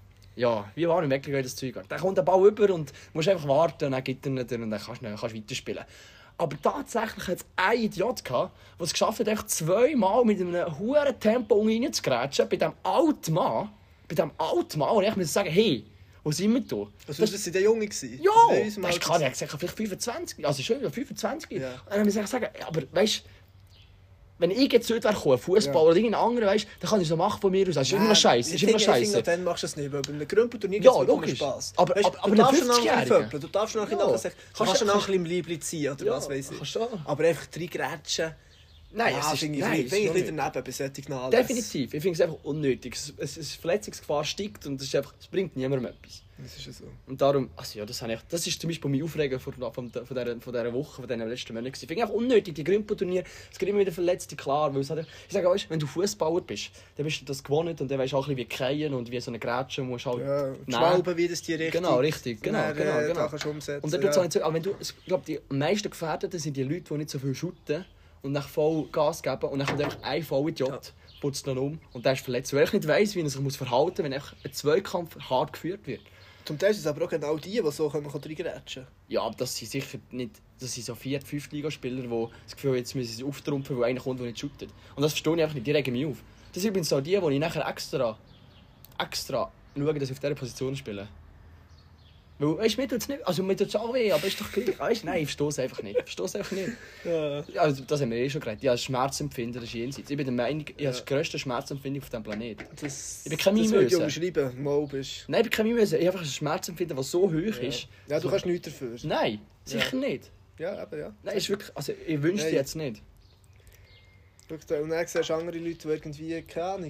Ja, wie war im Weckler das Zeug? Dann kommt der Ball rüber und musst einfach warten und dann gibt er nicht und dann kannst du weiterspielen. Aber tatsächlich hat es einen Idiot gehabt, der es geschafft hat, 2-mal mit einem hohen Tempo reinzugrätschen bei diesem alten Mann. bei diesem alten Mann, und ich muss sagen, hey, wo sind wir da? Also das waren die Jungen? Ja, das ist klar, ich habe gesagt, vielleicht 25, also schon 25. Ja. Und dann muss ich sagen, ja, aber weißt du, wenn ich jetzt dort wäre, Fußball oder irgendein anderer, weißt, dann kann ich so machen von mir aus. Das ist immer noch scheiße. Ich finde, dann machst du es nicht, weil bei einem Grümpelturnier ja, gibt es logisch. Spass. Aber du ein darfst schon 50-Jähriger. Du darfst noch ein Ja. bisschen kannst du noch ein bisschen im Liebling ziehen, oder Ja, was weiß ich. kannst du auch. Aber einfach reingrätschen, Nein, ja, es ist, finde nein, ich es ein ist noch bisschen nicht. daneben bei solchen Anlässen. Definitiv. Ich finde es einfach unnötig. Es Verletzungsgefahr steigt und es bringt niemandem etwas. Das ist ja so. Und darum, also ja, das ist zum Beispiel mein Aufregen von dieser Woche, von diesen letzten Monaten. Ich finde einfach unnötig, die Grümpelturniere, es gibt immer wieder Verletzte, klar. Weil es halt, ich sage, weißt, wenn du Fußballer bist, dann bist du das gewohnt und dann weißt du auch ein bisschen wie kreien und wie so eine Grätsche musst halt Ja, Schwalben, wie das die richtig... Genau, richtig, genau. Da kannst du umsetzen. Und dann tut's auch nicht so, aber wenn du, ich glaube, die am meisten Gefährdeten sind die Leute, die nicht so viel shooten und nach voll Gas geben und dann kommt einfach ein Vollidiot, putzt ihn um und der ist verletzt. Weil ich nicht weiss, wie er sich verhalten muss, wenn einfach ein Zweikampf hart geführt wird. Zum Teil sind es aber auch genau die so reingrätschen können. Ja, aber das sind sicher nicht, das sind so 4-, 5 Ligaspieler, die das Gefühl haben, jetzt müssen sie auftrumpfen, weil einer kommt, der nicht shootet. Und das verstehe ich einfach nicht, die regen mich auf. Das sind übrigens so die ich nachher extra schaue, dass sie auf dieser Position spielen. Weil, weißt du, mir tut es nicht, also mir tut es auch weh, aber ist doch gleich, weißt, nein, ich verstehe es einfach nicht. Ja. Also, das haben wir schon geredet. Ich habe Schmerzempfinden, das ist jenseits. Ich bin der Meinung, ich habe das grösste Schmerzempfinden auf diesem Planeten. Ich bin kein Das würde ich Mimöse. unterschreiben, mal bist. Nein, ich bin kein Mimöse. Ich habe einfach ein Schmerzempfinden, das so hoch ist. Ja, du kannst nichts dafür. Nein, sicher nicht. Ja, aber ja. Nein, ist wirklich, also ich wünschte Nein. jetzt nicht. Und dann siehst du andere Leute, die irgendwie, keine Ahnung...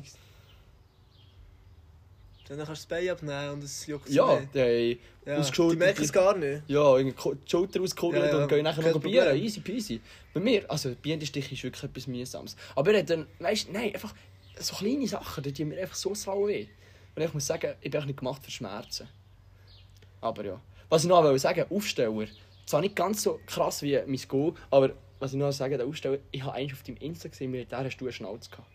Dann kannst du das Bein abnehmen und es juckt sie Ja, nicht. die Ja, ausgeschultet. die merken es gar nicht. Ja, die Schulter ausgekugeln Ja, ja, und gehen nachher kein noch bieren. Problem. Easy peasy. Bei mir, also Bienenstich ist wirklich etwas Mühsames. Aber er hat dann, weißt du, nein, einfach so kleine Sachen, die tun mir einfach so sauer weh. Und ich muss sagen, ich bin auch nicht gemacht für Schmerzen. Aber ja. Was ich noch sagen wollte, Aufsteller. Zwar nicht ganz so krass wie mein Goal, aber was ich noch sagen der Aufsteller, ich habe eigentlich auf deinem Insta gesehen, mit der hast du eine Schnauze gehabt.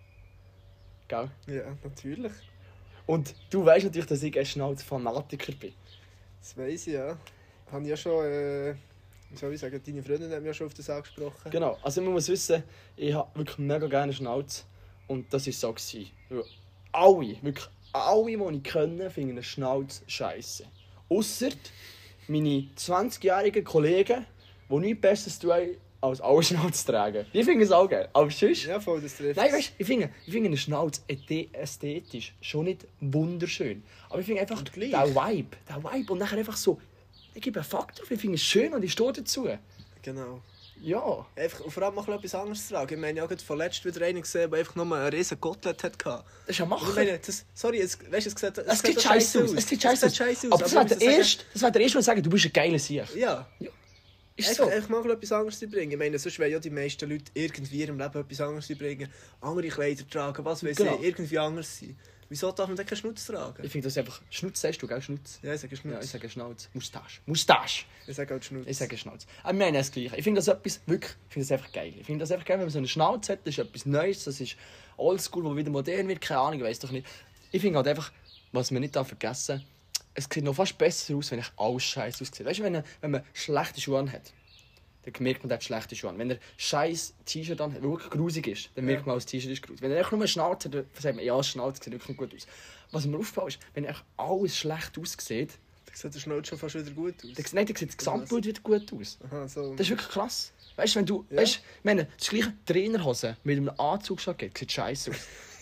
Gell? Ja, natürlich. Und du weißt natürlich, dass ich ein Schnauze-Fanatiker bin. Das weiss ich, ja. Habe ich ja schon, wie soll ich sagen, deine Freundin hat mich ja schon auf das angesprochen. Genau, also man muss wissen, ich habe wirklich mega gerne Schnauze. Und das war so. Weil alle, wirklich alle, die ich kenne, finden eine Schnauze scheisse. Ausser meine 20-jährigen Kollegen, die nichts Besseres tun, als alle Schnauze zu tragen. Die finden es auch geil. Aber sonst... Ja, voll, das trifft. Nein, weißt, ich finde eine Schnauze ästhetisch schon nicht wunderschön. Aber ich finde einfach Und gleich. der Vibe. Und nachher einfach so, ich gebe einen Fakt drauf, ich finde es schön und ich stehe dazu. Genau. Ja. Einfach, und vor allem auch etwas anderes zu tragen. Ich meine, ich habe vorletzt wieder einen gesehen, der einfach nur einen riesen Kotelett hatte. Das ist ja machen. Ich meine, das, sorry, weißt du, es sieht scheiße aus. Es sieht scheiße aus. Aber das wäre der Erste, der sagen, du bist ein geiler Sieg. Ja. Ist so. Einfach mal etwas anderes bringen. Ich meine, sonst wollen ja die meisten Leute irgendwie in ihrem Leben etwas anderes bringen. Andere Kleider tragen, was weiß Genau. ich, irgendwie anders sein. Wieso darf man denn keinen Schmutz tragen? Ich finde das einfach... Schnutz sagst du, gell? Schnutz? Ja, ich sage Schmutz. Ja, ich sage Schnauze. Moustache. Ich sage auch Schmutz. Ich sage Schnauze. Ich meine das Gleiche. Ich finde das etwas... Wirklich, ich finde das einfach geil. Ich finde das einfach geil, wenn man so eine Schnauze hat. Das ist etwas Neues. Das ist oldschool, wo wieder modern wird. Keine Ahnung, ich weiss doch nicht. Ich finde halt einfach, was man nicht vergessen darf, es sieht noch fast besser aus, wenn ich alles scheiße aussieht. Weißt du, wenn man schlechte Schuhe hat, dann merkt man, der hat schlechte Schuhe an. Wenn er scheiß T-Shirt an hat, der wirklich grusig ist, dann merkt man, das T-Shirt ist grusig. Wenn er einfach nur eine Schnauze hat, dann sagt man, ja, die Schnauze sieht wirklich nicht gut aus. Was mir auffällt, ist, wenn er alles schlecht aussieht, Dann sieht der Schnauze schon fast wieder gut aus. dann sieht das Gesamtbild wieder gut aus. Aha, so. Das ist wirklich krass. Weißt du, wenn du, Ja. weißt, ich meine, das gleiche Trainerhose mit einem Anzugsjackett sieht scheiße aus.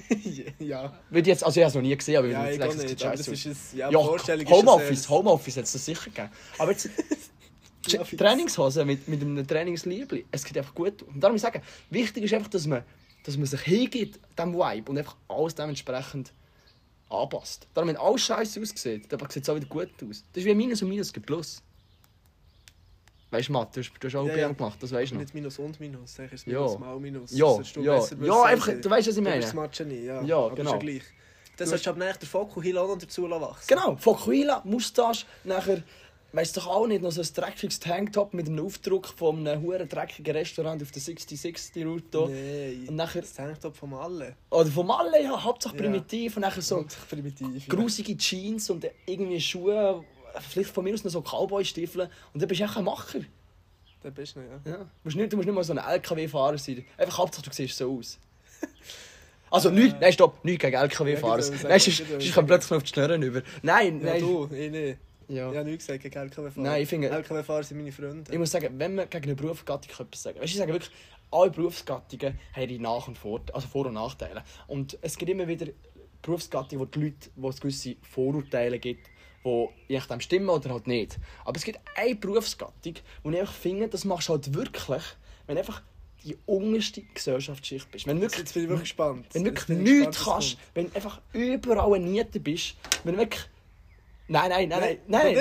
Ja. Weil jetzt, also ich habe es noch nie gesehen, aber Ja, ich ich würde gar sagen, es nicht. sieht Aber das scheiße ist aus. ein, ja, Ja, Vorstellung Homeoffice hat es sicher gegeben. Aber jetzt, Ja, fix. Trainingshose mit einem Trainingsliebli, es geht einfach gut. Und darum sage ich, wichtig ist einfach, dass man sich hingibt, diesem Vibe, und einfach alles dementsprechend anpasst. Darum, wenn alles scheiße aussieht, dann sieht es auch wieder gut aus. Das ist wie Minus und Minus gibt Plus. Weißt du, Matt, du hast auch Ja, BM ja. gemacht, das weißt du noch. Nicht Minus und Minus, eigentlich ist Ja. Minus mal Minus. Ja, Das solltest du ja. besser Ja, wissen einfach, als du weißt, was ich Du meine. bist Matchen nie, ja. Ja, Aber genau. Ist ja gleich. Das solltest du ab nächster Fokuhila auch noch dazu wachsen. Genau, Fokuhila, Moustache, nachher, weiss doch auch nicht, noch so ein dreckiges Tanktop mit einem Aufdruck von einem huren dreckigen Restaurant auf der 6060 Route. Nein, Und nachher, das hängt ab vom Alle. oder vom Malle, ja, Hauptsache Ja. primitiv, und nachher so primitiv. grusige Jeans und irgendwie Schuhe, vielleicht von mir aus noch so Cowboy-Stiefel, und dann bist du echt ein Macher. Da bist du noch, ja. Ja. Du musst nicht mal so ein LKW-Fahrer sein, einfach Hauptsache du siehst so aus. Also nichts, nein, stopp, nichts gegen LKW-Fahrer. Ja, Nein, sonst kommt plötzlich noch auf die Schnurren über. Nein, Ja, nein. du, ich nicht. Ja. Ich habe nichts gesagt gegen LKW-Fahrer. Nein, ich finde... LKW-Fahrer sind meine Freunde. Ich muss sagen, wenn man gegen eine Berufsgattung etwas sagen kann, weißt du, ich sage wirklich, alle Berufsgattungen haben ihre Vor- und Nachteile. Und es gibt immer wieder Berufsgattungen, wo die Leute, wo es gewisse Vorurteile gibt, die je nachdem stimmen oder halt nicht. Aber es gibt eine Berufsgattung, wo ich einfach finde, das machst du halt wirklich, wenn du einfach die unterste Gesellschaftsschicht bist. Wenn wirklich, Jetzt bin ich wirklich gespannt. wenn du wirklich nichts kannst, wenn du einfach überall eine Niete bist, wenn du wirklich... Nein, wenn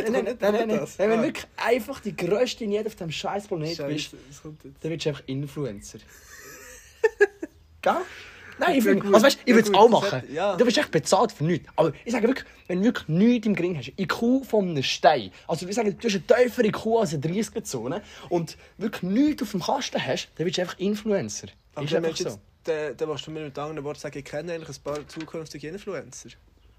du wirklich einfach die grösste Niete auf diesem scheiß Planet bist, dann wirst du einfach Influencer. Gell? Nein, ich finde, also weißt, ich würde es auch machen. Du bist echt bezahlt für nichts. Aber ich sage wirklich, wenn du wirklich nichts im Gring hast, IQ von einem Stein, also wir sagen, du hast eine tiefere IQ als eine 30er-Zone und wirklich nichts auf dem Kasten hast, dann wirst du einfach Influencer. Aber Ist einfach so. Dann willst du mir mit anderen Worten sagen, ich kenne eigentlich ein paar zukünftige Influencer.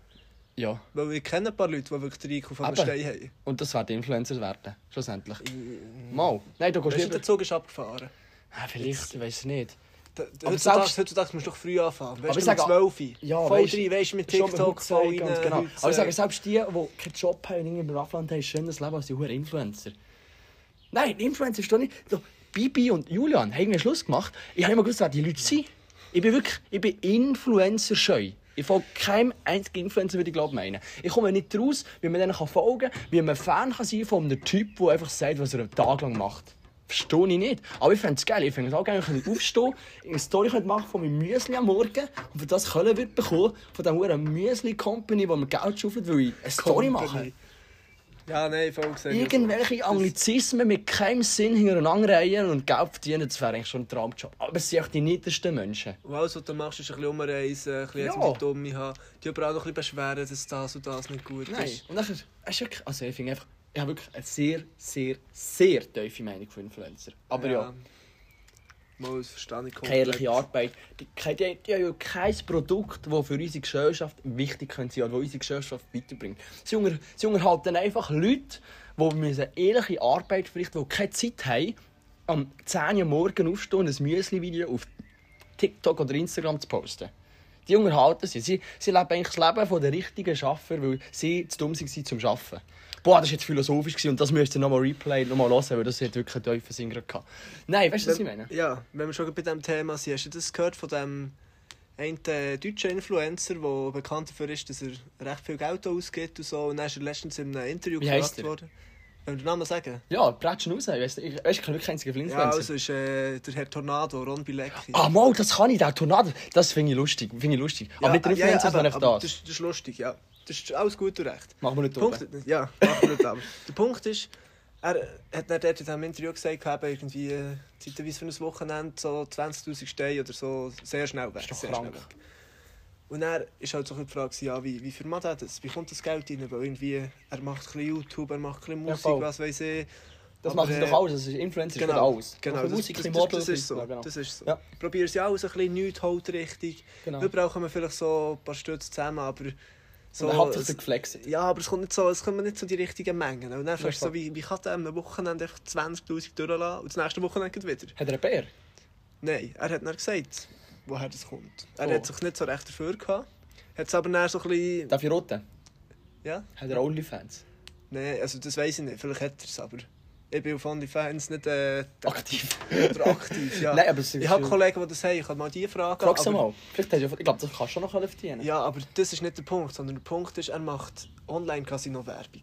Ja. Weil ich kenne ein paar Leute, die wirklich den IQ von einem Stein haben. Und das werden Influencer werden, schlussendlich. Mal. Nein, du gehst Weißt du, lieber... der Zug ist abgefahren. Vielleicht, ich weiß es nicht. Heutzutage musst du doch früh anfangen. Weißt Aber ich du, mit sage- 12. Ja, voll weißt- rein, weißt du, mit Schon TikTok, voll rein. und genau. Heute, Aber ich sage, selbst die keinen Job haben und irgendwie im Raffland haben, ein schönes Leben als die huren Influencer. Nein, Influencer ist doch nicht... So, Bibi und Julian haben einen Schluss gemacht. Ich habe immer gewusst, wer die Leute sind. Ich bin Influencer-scheu. Ich folge keinem einzigen Influencer, würde ich glaube meinen. Ich komme nicht raus, wie man denen folgen kann, wie man Fan kann sein von einem Typ, der einfach sagt, was er einen Tag lang macht. Verstehe ich nicht. Aber ich fände es geil. Ich fände es auch geil, wenn ich aufstehen eine Story machen von meinem Müsli am Morgen und für das Köln wird bekommen, von dieser Müsli-Company, wo mir Geld schaufelt, weil ich eine Story mache. Ja, nein, voll gesehen. Irgendwelche Anglizismen mit keinem Sinn hintereinander reihen und Geld verdienen, das wäre eigentlich schon ein Traumjob. Aber es sind auch die niedersten Menschen. Und alles, was du machst, ist ein bisschen umreisen, ein bisschen Ja. mit Dumme haben, die aber auch noch ein bisschen beschweren, dass das und das nicht gut Nein. ist. Und nachher, ist wirklich, also ich finde einfach, ich habe wirklich eine sehr, sehr, sehr tiefe Meinung von Influencer. Aber ja, Mal, das verstehe ich keine ehrliche Arbeit. Die haben ja kein Produkt, das für unsere Gesellschaft wichtig sein könnte oder das unsere Gesellschaft weiterbringt. Sie unterhalten einfach Leute, die eine ehrliche Arbeit verrichten, die keine Zeit haben, am 10 Uhr morgen aufstehen und ein Müsli-Video auf TikTok oder Instagram zu posten. Die unterhalten sie. Sie leben eigentlich das Leben der richtigen Schaffer, weil sie zu dumm waren zum Arbeiten. Boah, das war jetzt philosophisch und das müsst ihr nochmal replayen, nochmal hören, weil das hat wirklich einen tiefen Sinn gehabt. Nein, weißt du, was ich meine? Ja, wenn wir schon bei diesem Thema sind, hast du das gehört von dem einen deutschen Influencer, der bekannt dafür ist, dass er recht viel Geld ausgibt und so. Und dann ist er letztens in einem Interview Wie heisst gefragt worden. Wenn wir den Namen sagen? Ja, bretschen raus. Ich kann wirklich einzigen Influencer. Ja, also ist der Herr Tornado, Ron Bilecki. Ah, mal, das kann ich, der Tornado. Das finde ich lustig. Aber mit den Influencern ist einfach aber das. Das ist lustig, ja. Das ist alles gut und recht. Machen wir nicht Punkt, oben. ja, machen wir nicht aber. Der Punkt ist, er hat dann dort in diesem Interview gesagt, eben irgendwie zeitweise für ein Wochenende so 20'000 Steine oder so sehr schnell weg. Das ist doch sehr krank. schnell weg. Und dann war halt so die Frage, ja, wie vermacht er das? Wie kommt das Geld rein? Weil irgendwie, er macht ein bisschen YouTube, er macht ein bisschen Musik, voll. was weiß ich. Das Aber, machen sie doch alles. Das ist Influencer genau, für alles. Genau, Für das, Musik, das, ein das, Model. das ist so. Ja, genau. Das ist so. Ja. Probieren sie alles ein bisschen nichts, halt richtig. Genau. Wir brauchen vielleicht so ein paar Stütze zusammen, aber so... Und dann hat sich geflext. Ja, aber es kommen nicht so die richtigen Mengen. Und dann fragst du Ja, so, wie kann der am Wochenende einfach 20'000 durchlassen und das nächste Wochenende geht wieder? Hat er einen Bär? Nein, er hat dann gesagt, woher das kommt. Er Oh. hat sich nicht so recht dafür gehabt. Hat es aber dann so ein bisschen... Darf ich roten? Ja? Hat er Onlyfans? Nein, also das weiss ich nicht. Vielleicht hat er es, aber... Ich bin auf OnlyFans nicht Aktiv. oder aktiv, ja. Nein, aber es ist Ich habe Kollegen, die das haben. Ich kann mal die fragen. Frag sie aber- mal. Vielleicht hast du, ich glaube, das kannst du schon noch verdienen. Ja, aber das ist nicht der Punkt, sondern der Punkt ist, er macht Online-Casino-Werbung.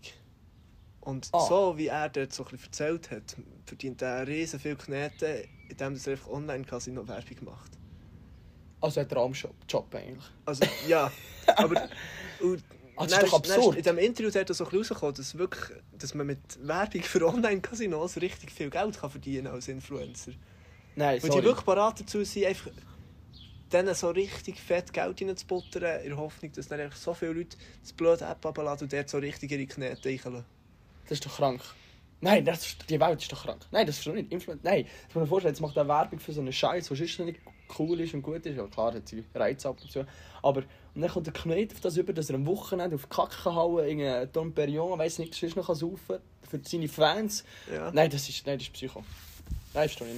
Und Ah. so wie er dort so ein bisschen erzählt hat, verdient er riesen viel Knete, indem er einfach Online-Casino-Werbung macht. Also ein Traumjob eigentlich. Also, ja, aber... Und Das ist dann doch absurd. In diesem Interview hat er so ein bisschen rausgekommen, dass man mit Werbung für Online-Casinos richtig viel Geld kann verdienen als Influencer. Nein, Weil sorry. die wirklich parat dazu sind, einfach denen so richtig fett Geld reinzubuttern, in der Hoffnung, dass dann einfach so viele Leute das blöde App abladen und dort so richtig ihre Knete einlassen. Das ist doch krank. Nein, die Welt ist doch krank. Nein, das ist doch nicht. Nein, ich muss mir vorstellen, jetzt macht er Werbung für so einen Scheiß, der sonst nicht cool ist und gut ist. Ja, klar, hat sie Reiz ab und zu. Aber und dann kommt der Knet auf das über, dass er am Wochenende auf die Kacke hauen, irgendeinen Dom Perignon, weiss nicht, sonst noch saufen für seine Fans. Ja. Nein, das ist Psycho. Nein, verstehe ich nicht.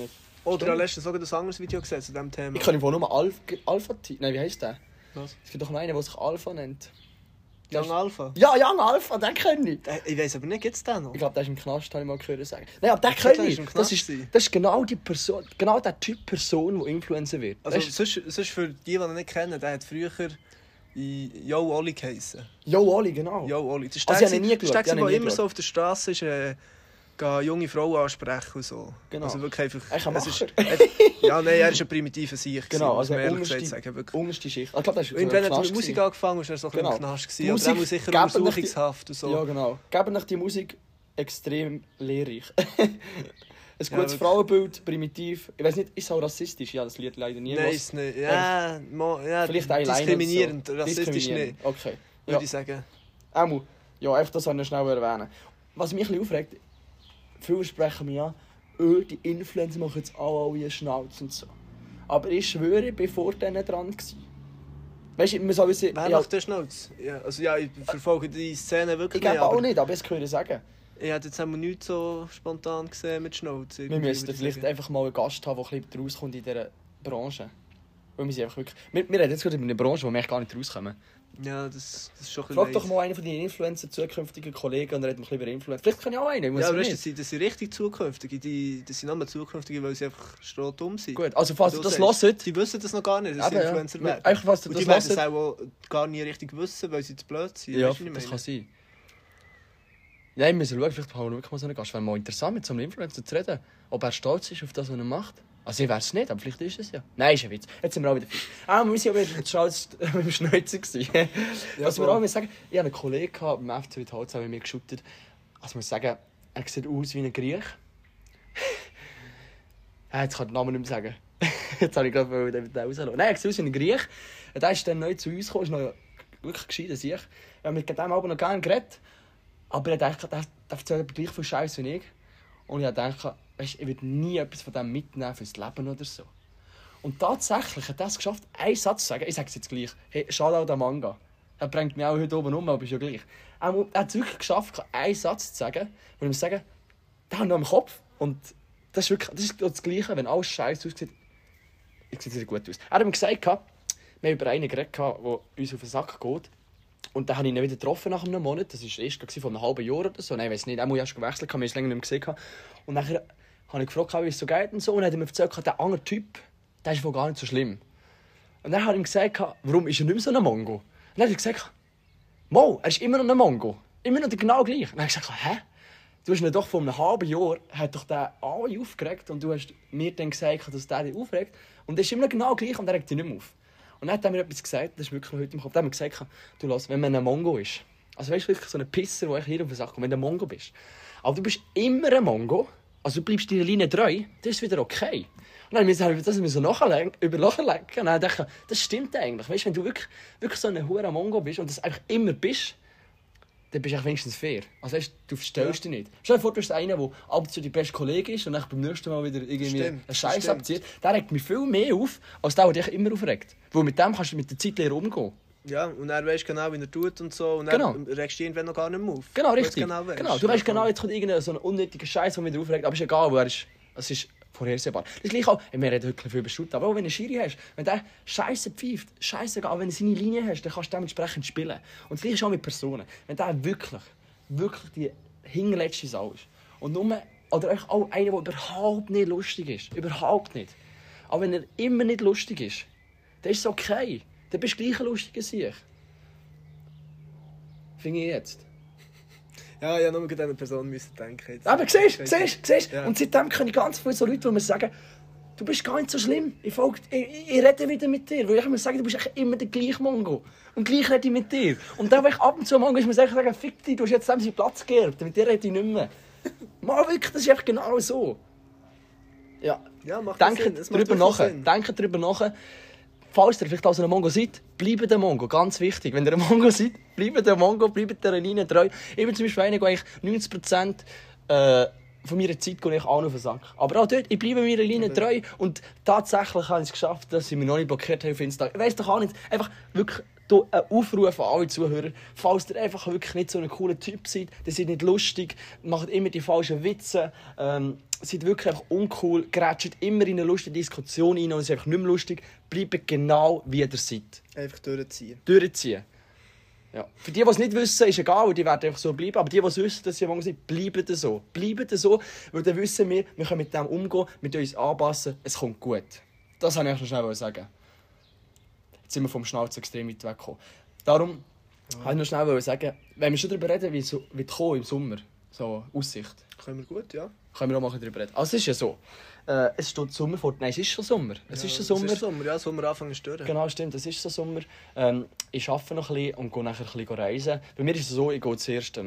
Oder ich habe letztens sogar ein anderes Video gesehen zu diesem Thema. Ich kann ihm wohl nur Alpha... Nein, wie heisst der? Was? Es gibt doch noch einen, der sich Alpha nennt. Young Alpha? Ja, Young Alpha, den kenne ich. Ich weiss aber nicht, gibt es den noch? Ich glaube, der ist im Knast, habe ich mal gehört sagen. Nein, aber den kenne ich. Das ist genau die Person, genau der Typ Person, die Influencer wird. Also sonst für die ihn nicht kennen, der hat früher Yo Olli geheissen. Yo Olli, genau. Yo Olli. Das ist Also, der, ich habe ihn nie geschaut, der immer so auf der Straße ist, junge Frauen ansprechen und so. Genau. Also wirklich einfach... Er ja, nein, er ist ein primitiver Sieg. Genau, also ehrlich gesagt sagen. Unterste Schicht. Ich glaube, das ist irgendwann hat er mit Musik angefangen und er so ein bisschen im Knast gewesen. Aber er muss sicher Untersuchungshaft und so. Ja, genau. Geben nach die Musik extrem lehrreich. Ein gutes Frauenbild, primitiv. Ich weiß nicht, ist es auch rassistisch? Ja, das Lied leider nie. Nein, ist nicht. Ja, vielleicht diskriminierend. So. Rassistisch nicht. Okay. Würde ich sagen. Ja, einfach das soll ich schnell erwähnen. Was mich ein bisschen aufregt, viele sprechen mir an, die Influencer machen jetzt alle Schnauze und so. Aber ich schwöre, ich war vor denen dran. Weißt du, man soll wissen... Wer macht den Schnauz? Ja, also ja, ich verfolge die Szene wirklich nicht. Ich glaube auch nicht, aber das kann ich sagen. Ich hätte jetzt nichts so spontan gesehen mit Schnauz. Wir müssten vielleicht einfach mal einen Gast haben, der ein bisschen rauskommt in dieser Branche. Weil wir sind einfach wirklich... Wir reden jetzt gerade über eine Branche, wo wir gar nicht rauskommen. Ja, das ist schon ein bisschen... Frag doch mal einen von deinen Influencer, zukünftigen Kollegen, und reden wir ein bisschen über Influencer. Vielleicht kann ich auch einen. Ja, aber das sind richtig zukünftige. Das sind nur zukünftige, weil sie einfach strohdumm sind. Gut, also falls du das hört... Die wissen das noch gar nicht, dass sie Influencer werden. Und die werden es auch gar nie richtig wissen, weil sie zu blöd sind. Ja, das kann sein. Ja, wir müssen schauen, vielleicht haben wir wirklich mal so einen Gast. Wäre mal interessant, mit so einem Influencer zu reden, ob er stolz ist auf das, was er macht. Also ich weiß es nicht, aber vielleicht ist es ja. Nein, ist ein Witz. Jetzt sind wir auch wieder fit. Wir waren ja wieder mit dem Schneuzer. Was wir auch sagen, ich hatte einen Kollegen beim FC Wittholz, mit mir geshootet. Also ich muss sagen, er sieht aus wie ein Griech. Jetzt kann ich den Namen nicht mehr sagen. Jetzt habe ich gerade wieder rauslassen. Nein, er sieht aus wie ein Griech. Der ist dann neu zu uns gekommen, ist noch wirklich gescheit an sich. Wir haben mit dem aber noch gar nicht geredet. Aber ich dachte, der erzählt gleich viel Scheiß wie ich. Und ich dachte, weißt, ich würde nie etwas von dem mitnehmen fürs Leben oder so. Und tatsächlich hat er es geschafft, einen Satz zu sagen. Ich sage es jetzt gleich. Hey, Shoutout an Manga. Er bringt mich auch heute oben um, aber ist ja gleich. Er hat es wirklich geschafft, einen Satz zu sagen, wo ich muss sagen, der hat noch im Kopf. Und das ist wirklich das Gleiche, wenn alles scheiße aussieht. Ich sieht sehr gut aus. Er hat mir gesagt, wir haben über einen geredet, der uns auf den Sack geht. Und dann habe ich ihn wieder getroffen nach einem Monat. Das war erst vor einem halben Jahr oder so. Nein, ich weiß nicht. Er muss erst gewechselt, wir haben es länger nicht mehr gesehen. Und dann habe ich gefragt, wie es so geht und so. Und dann hat er mir erzählt, der andere Typ, der ist wohl gar nicht so schlimm. Und dann habe ich ihm gesagt, warum ist er nicht mehr so ein Mongo? Und dann hat er gesagt, Mo, er ist immer noch ein Mongo. Immer noch genau gleich. Und dann habe ich gesagt, hä? Du hast ihn doch vor einem halben Jahr, hat doch der alle aufgeregt. Und du hast mir dann gesagt, dass der dich aufregt. Und er ist immer noch genau gleich und er regt dich nicht mehr auf. Und dann hat er mir etwas gesagt, das ist wirklich noch heute im Kopf. Er hat mir gesagt, du lass, wenn man ein Mongo ist, also weißt du, wirklich so ein Pisser, der hier auf den Sack kommt, wenn du ein Mongo bist, aber du bist immer ein Mongo, also du bleibst deiner Linie treu, das ist wieder okay. Und dann musste ich das so nachlegen. Und dann dachte ich, das stimmt eigentlich. Weißt du, wenn du wirklich so ein hoher Mongo bist und das einfach immer bist, dann bist du wenigstens fair. Also weißt, du verstellst dich nicht. Stell dir vor, du bist einer, der ab und zu dein bester Kollege ist und dann beim nächsten Mal wieder irgendwie einen Scheiß abzieht. Der regt mich viel mehr auf, als der dich immer aufregt. Weil mit dem kannst du mit der Zeit umgehen. Ja, und er weißt genau, wie er tut und so. Und genau. Dann regst du irgendwann noch gar nicht mehr auf. Genau, richtig. Genau, du weißt genau, jetzt kommt irgendein so ein unnötiger Scheiß, der mich wieder aufregt. Aber ist egal, wo er ist. Es ist vorhersehbar. Das gleiche auch, wir reden heute viel über Shoot, aber auch wenn du einen Schiri hast, wenn der Scheiße pfeift, scheißegal, wenn du seine Linie hast, dann kannst du dementsprechend spielen. Und das gleiche ist auch mit Personen. Wenn der wirklich die hinterletzte Sau ist. Und nur, oder auch einer, der überhaupt nicht lustig ist. Überhaupt nicht. Aber wenn er immer nicht lustig ist, dann ist es okay. Dann bist du gleich ein lustiger Sieg. Finde ich jetzt. Ja, ich musste nur an diese Person denken. Jetzt. Aber siehst du? Ja. Und seitdem kenne ich ganz viele so Leute, die mir sagen, du bist gar nicht so schlimm. Ich rede wieder mit dir. Weil ich mir sage, du bist immer der gleiche Mongo. Und gleich rede ich mit dir. Und dann, wenn ich ab und zu Mongo ist, muss ich sagen, fick dich, du hast jetzt seinen Platz geerbt. Mit dir rede ich nicht mehr. Mal wirklich, das ist einfach genau so. Ja, macht denkt darüber nach. Falls ihr vielleicht auch so ein Mongo seid, bleibt der Mongo. Ganz wichtig. Wenn ihr ein Mongo seid, bleibt der Mongo, bleibt der Linie treu. Ich bin zum Beispiel einer, der eigentlich 90% von meiner Zeit gehe ich auch noch auf den Sack. Aber auch dort, ich bleibe meiner Linie treu. Und tatsächlich habe ich es geschafft, dass sie mich noch nicht blockiert haben auf Instagram. Ich weiss doch auch nicht, einfach wirklich ein Aufruf an alle Zuhörer. Falls ihr einfach wirklich nicht so ein cooler Typ seid, ihr seid nicht lustig, macht immer die falschen Witze, seid wirklich einfach uncool, grätscht immer in eine lustige Diskussion rein und es ist einfach nicht mehr lustig, bleibt genau wie ihr seid. Einfach durchziehen. Durchziehen. Ja. Für die es nicht wissen, ist egal, die werden einfach so bleiben. Aber die es wissen, dass sie sind, bleiben so. Bleiben so, weil dann wissen wir können mit dem umgehen, mit uns anpassen, es kommt gut. Das wollte ich noch schnell sagen. Jetzt sind wir vom Schnauze extrem weit weggekommen. Darum wollte ich noch schnell sagen, wenn wir schon darüber reden, wie im Sommer, so Aussicht. Können wir gut, ja. Können wir auch mal darüber reden. Also es ist ja so, es steht Sommer vor... Nein, es ist schon Sommer. Es ist schon Sommer. Es ist Sommer, ja. Sommer anfangen zu stören. Genau, stimmt, es ist so Sommer. Ich arbeite noch ein bisschen und gehe nachher ein bisschen reisen. Bei mir ist es so, ich gehe zuerst...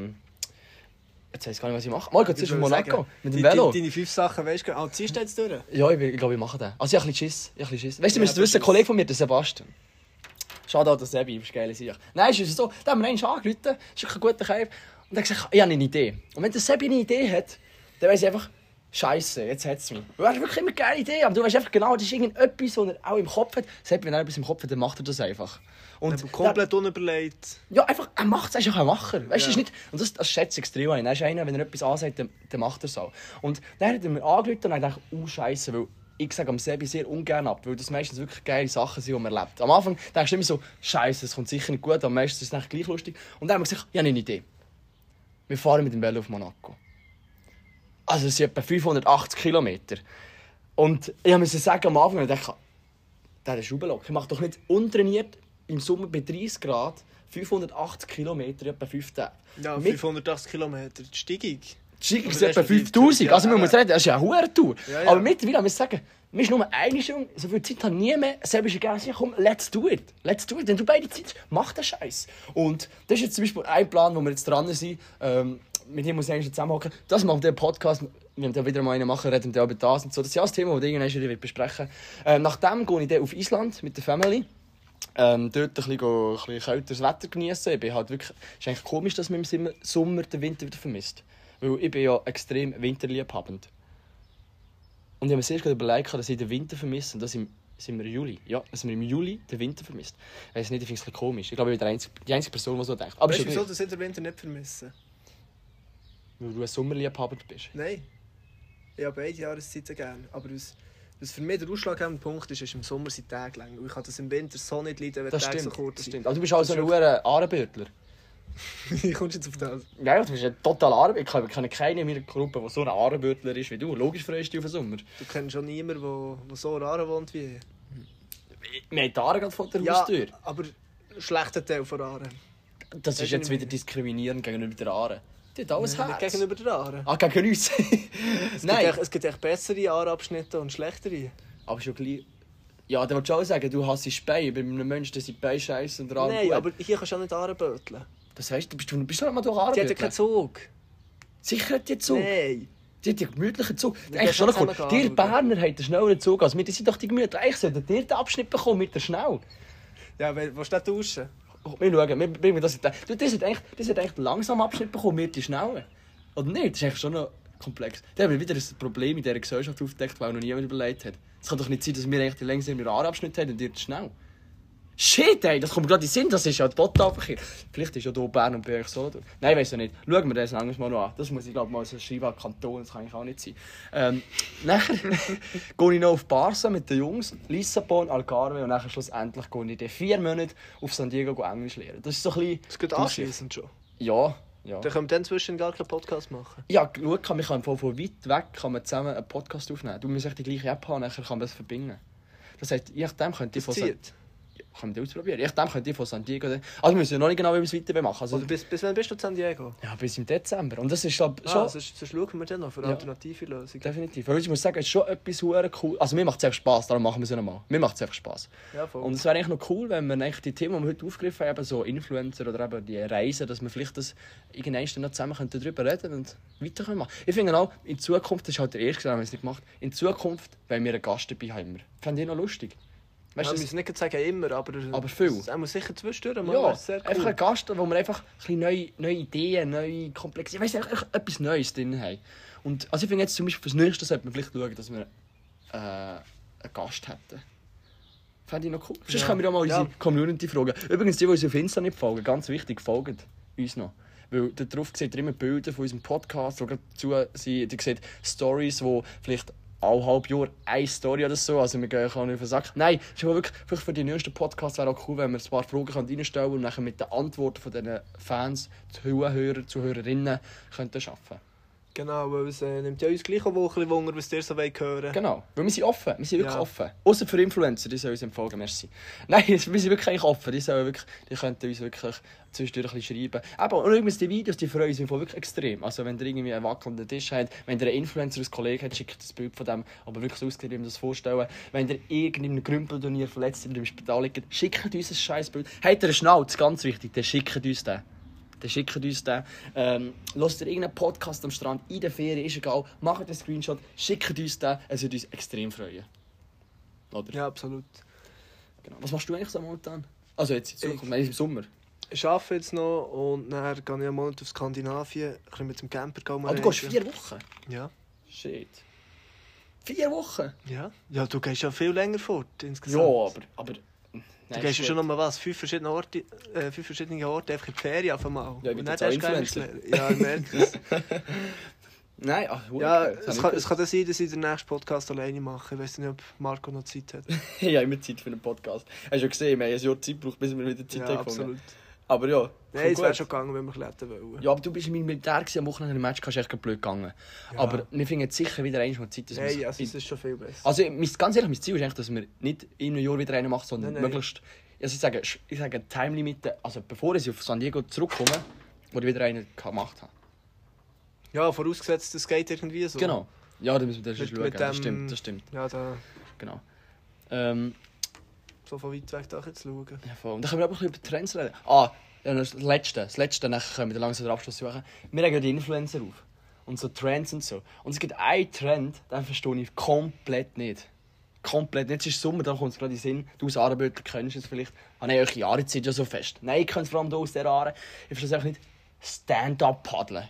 jetzt weiss ich gar nicht, was ich mache. Mal, ich gehe zuerst in Monaco mit dem Velo. Deine 5 Sachen, weißt du, ziehst du jetzt durch? Ja, ich glaube, ich mache das. Also ich habe ein bisschen Schiss. Weißt du, müsst wissen, ein Kollege von mir, der Sebastian. Schade auch, dass Sebi, das ist geil. Nein, es ist so, da haben wir einen angerufen, das ist ein guter Kerl. Und er hat gesagt, ich habe eine Idee. Und wenn der Sebi eine Idee hat, dann weiss ich einfach, Scheiße, jetzt hat es mich. Du hast wirklich immer eine geile Idee, aber du weißt einfach genau, das ist irgendetwas, was er auch im Kopf hat. Sebi, wenn er etwas im Kopf hat, dann macht er das einfach. Und komplett unüberlegt. Ja, einfach, er macht es, er ist einfach ein Macher. Weißt, Ja. ist nicht, und das schätze ich extrem an. Er ist einer, wenn er etwas ansagt, dann macht er es auch. Und dann hat er mir angerufen und ich dachte, Scheiße, weil ich sage am Sebi sehr ungern ab, weil das meistens wirklich geile Sachen sind, die man erlebt. Am Anfang denkst du immer so, Scheiße, das kommt sicher nicht gut, aber meistens ist es gleich lustig. Und dann haben wir gesagt, ich habe eine Idee. Wir fahren mit dem Velo auf Monaco. Also es sind etwa 580 Kilometer. Und ich musste sagen am Anfang, ich dachte, der ist Schraublock. Ich mache doch nicht untrainiert im Sommer bei 30 Grad 580 Kilometer, etwa 5 Tage. Ja, 580 Kilometer. Die Steigung. Die Steigung ist etwa 5000. Also man muss reden, das ist ja eine hohe Tour. Ja, ja. Aber mittlerweile muss ich sagen, mir ist nur eine Stunde, so viel Zeit habe ich nie mehr. Selbst ist gerne, komm, let's do it. Let's do it. Wenn du beide Zeit mach den Scheiß. Und das ist jetzt zum Beispiel ein Plan, wo wir jetzt dran sind. Mit ihm muss ich eigentlich zusammenhocken. Das macht der Podcast. Wir haben da wieder mal einen machen, reden wir über das und so. Das ist ja das Thema, das ich irgendwann besprechen will. Nachdem gehe ich dann auf Island mit der Family. Dort ein bisschen kälteres Wetter genießen. Ich bin halt wirklich, es ist eigentlich komisch, dass man im Sommer den Winter wieder vermisst. Weil ich bin ja extrem winterliebhabend. Und ich habe mir sehr gut überlegt, dass ich den Winter vermisse. Und das sind wir im Juli. Ja, dass wir im Juli den Winter vermisst. Ich weiß nicht, ich finde es ein bisschen komisch. Ich glaube, ich bin die einzige Person, die so denkt. Aber weißt du, wieso dass ich den Winter nicht vermissen? Weil du ein Sommerliebhaber bist. Nein. Ich habe beide Jahreszeiten gerne. Aber was für mich der ausschlaggebende Punkt ist im Sommer sind Tage lang. Und ich kann das im Winter so nicht leiden, wenn die Tage so kurz sind. Also du bist auch so ein hoher Ahrenbürtler. Wie kommst du jetzt auf das? Ja, du bist ein totaler Ahrenbürtler. Ich kenne keinen in meiner Gruppe, der so ein Ahrenbürtler ist wie du. Logisch freust du dich auf den Sommer. Du kennst schon niemanden, der so in Aaren wohnt wie ich. Wir haben die Aare gerade vor der Ja, Haustür. aber schlechter Teil von Aaren. Das ist jetzt wieder diskriminierend gegenüber der Aare. Die hat alles Nicht Herz. gegenüber der Aare. Ah, gegen uns? Nein. Es gibt echt bessere Aareabschnitte und schlechtere. Aber schon gleich... Ja, dann willst du auch sagen, du hasst die Beine. Bei einem Menschen, der sind Beine scheiße und der Arm Nein, gut. aber hier kannst du auch nicht Aare böteln. Das heisst, du bist nicht mal durch Aare. Die hat ja keinen Zug. Sicher hat die einen Zug. Nein. Die hat einen gemütlichen Zug. Wir Eigentlich schon gehen cool. zusammen Die Berner haben einen schnelleren Zug als wir. Die sind doch die gemütlich. Eigentlich sollten die den Abschnitt bekommen mit der Schnell. Ja, willst du nicht tauschen? Wir schauen, wir bringen das in den... Du, das hat eigentlich langsam Abschnitt bekommen, wir die Schnellen. Oder nicht? Das ist eigentlich schon noch komplex. Da haben wir wieder ein Problem in dieser Gesellschaft aufgedeckt, weil noch niemand überlegt hat. Es kann doch nicht sein, dass wir eigentlich die längsten Aare-Abschnitt haben und ihr die Schnell. Shit, ey, das kommt mir gerade in den Sinn, das ist ja ein Totalverkehr. Vielleicht ist ja hier Bern und Berg so. Nein, weiss ich nicht. Schauen wir das manchmal noch an. Das muss ich glaube mal so schreiben an Kanton, das kann ich auch nicht sein. Nachher gehe ich noch auf Barca mit den Jungs, Lissabon, Algarve und nachher schlussendlich gehe ich dann 4 Monate auf San Diego Englisch lernen. Das ist so ein bisschen... Das geht anschliessend schon. Ja. Dann können wir dann zwischen gar keinen Podcast machen. Ja, schau, man kann von weit weg kann man zusammen einen Podcast aufnehmen. Du musst echt die gleiche App haben, nachher kann man das verbinden. Das heisst, je nachdem könnt ihr kann man ausprobieren. Ich denke, könnt ihr von San Diego... Also wir müssen ja noch nicht genau, wie wir es weiter machen. Also, bis wann bist du in San Diego? Ja, bis im Dezember. Und das ist schon... Sonst schauen wir dann noch für alternative Lösungen. Definitiv. Weil ich muss sagen, es ist schon etwas cool. Also mir macht es einfach Spass, darum machen wir es ja nochmal. Mir macht es einfach Spass. Ja, voll. Und es wäre eigentlich noch cool, wenn man die Themen, die wir heute aufgegriffen haben, so Influencer oder eben die Reisen, dass wir vielleicht das irgendwann noch zusammen darüber reden und weiter machen. Ich finde auch, in Zukunft, das ist halt der erste, den wir es nicht gemacht, in Zukunft, wenn wir einen Gast dabei haben. Fände ich noch lustig. Weißt, ich muss nicht sagen immer, aber viel. Er muss sicher zwischendurch mal. Ja, sehr cool. einfach ein Gast, wo wir einfach ein bisschen neue Ideen, neue Komplexe, ich weiss nicht, etwas Neues drin haben. Und also ich finde jetzt zum Beispiel fürs Nächste sollte man vielleicht schauen, dass wir einen Gast hätten. Fände ich noch cool. Sonst können wir auch mal unsere Community fragen. Übrigens, die uns auf Insta nicht folgen, ganz wichtig, folgt uns noch. Weil darauf seht ihr immer Bilder von unserem Podcast, wo dazu sind, ihr seht Stories, die vielleicht alle halb Jahr eine Story oder so, also wir gehen auch nicht auf den Sack. Nein, es ist aber wirklich für die nächsten Podcasts wäre auch cool, wenn wir ein paar Fragen reinstellen können und nachher mit den Antworten von diesen Fans, Zuhörer, Zuhörerinnen könnten arbeiten. Genau, weil es nimmt ja uns gleich auch ein bisschen Wunder, was ihr so hören wollt. Genau, weil wir sind offen, wir sind wirklich offen. Außer für Influencer, die sollen uns empfehlen, merci. Nein, wir sind wirklich eigentlich offen, die könnten uns wirklich zwischendurch ein bisschen schreiben. Aber und übrigens die Videos, die freuen uns wirklich extrem. Also wenn ihr irgendwie einen wackelnden Tisch habt, wenn ihr einen Influencer als Kollegen habt, schickt das Bild von dem, aber wirklich so ausgesehen, wie wir das vorstellen. Wenn ihr irgendeinem Grümpelturnier verletzt seid, im Spital liegt, schickt uns ein scheiß Bild. Habt ihr einen Schnauz, ganz wichtig, dann schickt uns den. Hört ihr irgendeinen Podcast am Strand, in der Ferien, ist egal, macht einen Screenshot, schickt uns den, es würde uns extrem freuen. Oder? Ja, absolut. Genau. Was machst du eigentlich so momentan? Also jetzt in Zukunft, im Sommer? Ich arbeite jetzt noch und dann gehe ich einen Monat auf Skandinavien, ein bisschen mit dem Camper gehen. Du gehst 4 Wochen? Ja. Shit. 4 Wochen? Ja. Ja, du gehst ja viel länger fort insgesamt. Ja, aber du gehst ja schon noch was, 5 verschiedene Orte einfach in die Ferien auf einmal. Ja, und dann hast du Influencer. Ja, ich merke es. Nein, ja, es kann dann sein, dass ich den nächsten Podcast alleine mache. Ich weiß nicht, ob Marco noch Zeit hat. Ich habe immer Zeit für einen Podcast. Hast du ja gesehen, wir haben ein Jahr Zeit gebraucht, bis wir wieder Zeit haben. Absolut. Aber ja. Nein, es wäre schon gegangen, wenn wir klettern wollen. Ja, aber du bist in meinem Militär am Wochenende im Match, kannst du echt blöd gegangen. Ja. Aber wir finden jetzt sicher wieder einmal Zeit, dass wir... Nein, also es ist schon viel besser. Also ganz ehrlich, mein Ziel ist eigentlich, dass wir nicht in einem Jahr wieder einen machen, sondern Nein. möglichst... Also ich sage Time-Limite, also bevor ich auf San Diego zurückkomme, wo ich wieder einen gemacht habe. Ja, vorausgesetzt, es geht irgendwie so. Genau. Ja, da müssen wir das schauen. Das stimmt. Ja, da... Genau. So von weit weg da jetzt schauen. Ja, voll. Und dann können wir aber ein bisschen über Trends reden. Ja, das Letzte, dann können wir langsam den Abschluss suchen. Wir haben ja die Influencer auf. Und so Trends und so. Und es gibt einen Trend, den verstehe ich komplett nicht. Komplett. Jetzt ist Sommer, da kommt es gerade in den Sinn. Du als Arenbötler kennst es vielleicht. Nein, eure Jahreszeit ja so fest. Nein, ich kenne es vor allem hier aus der Aare. Ich verstehe es einfach nicht. Stand-up-Paddeln.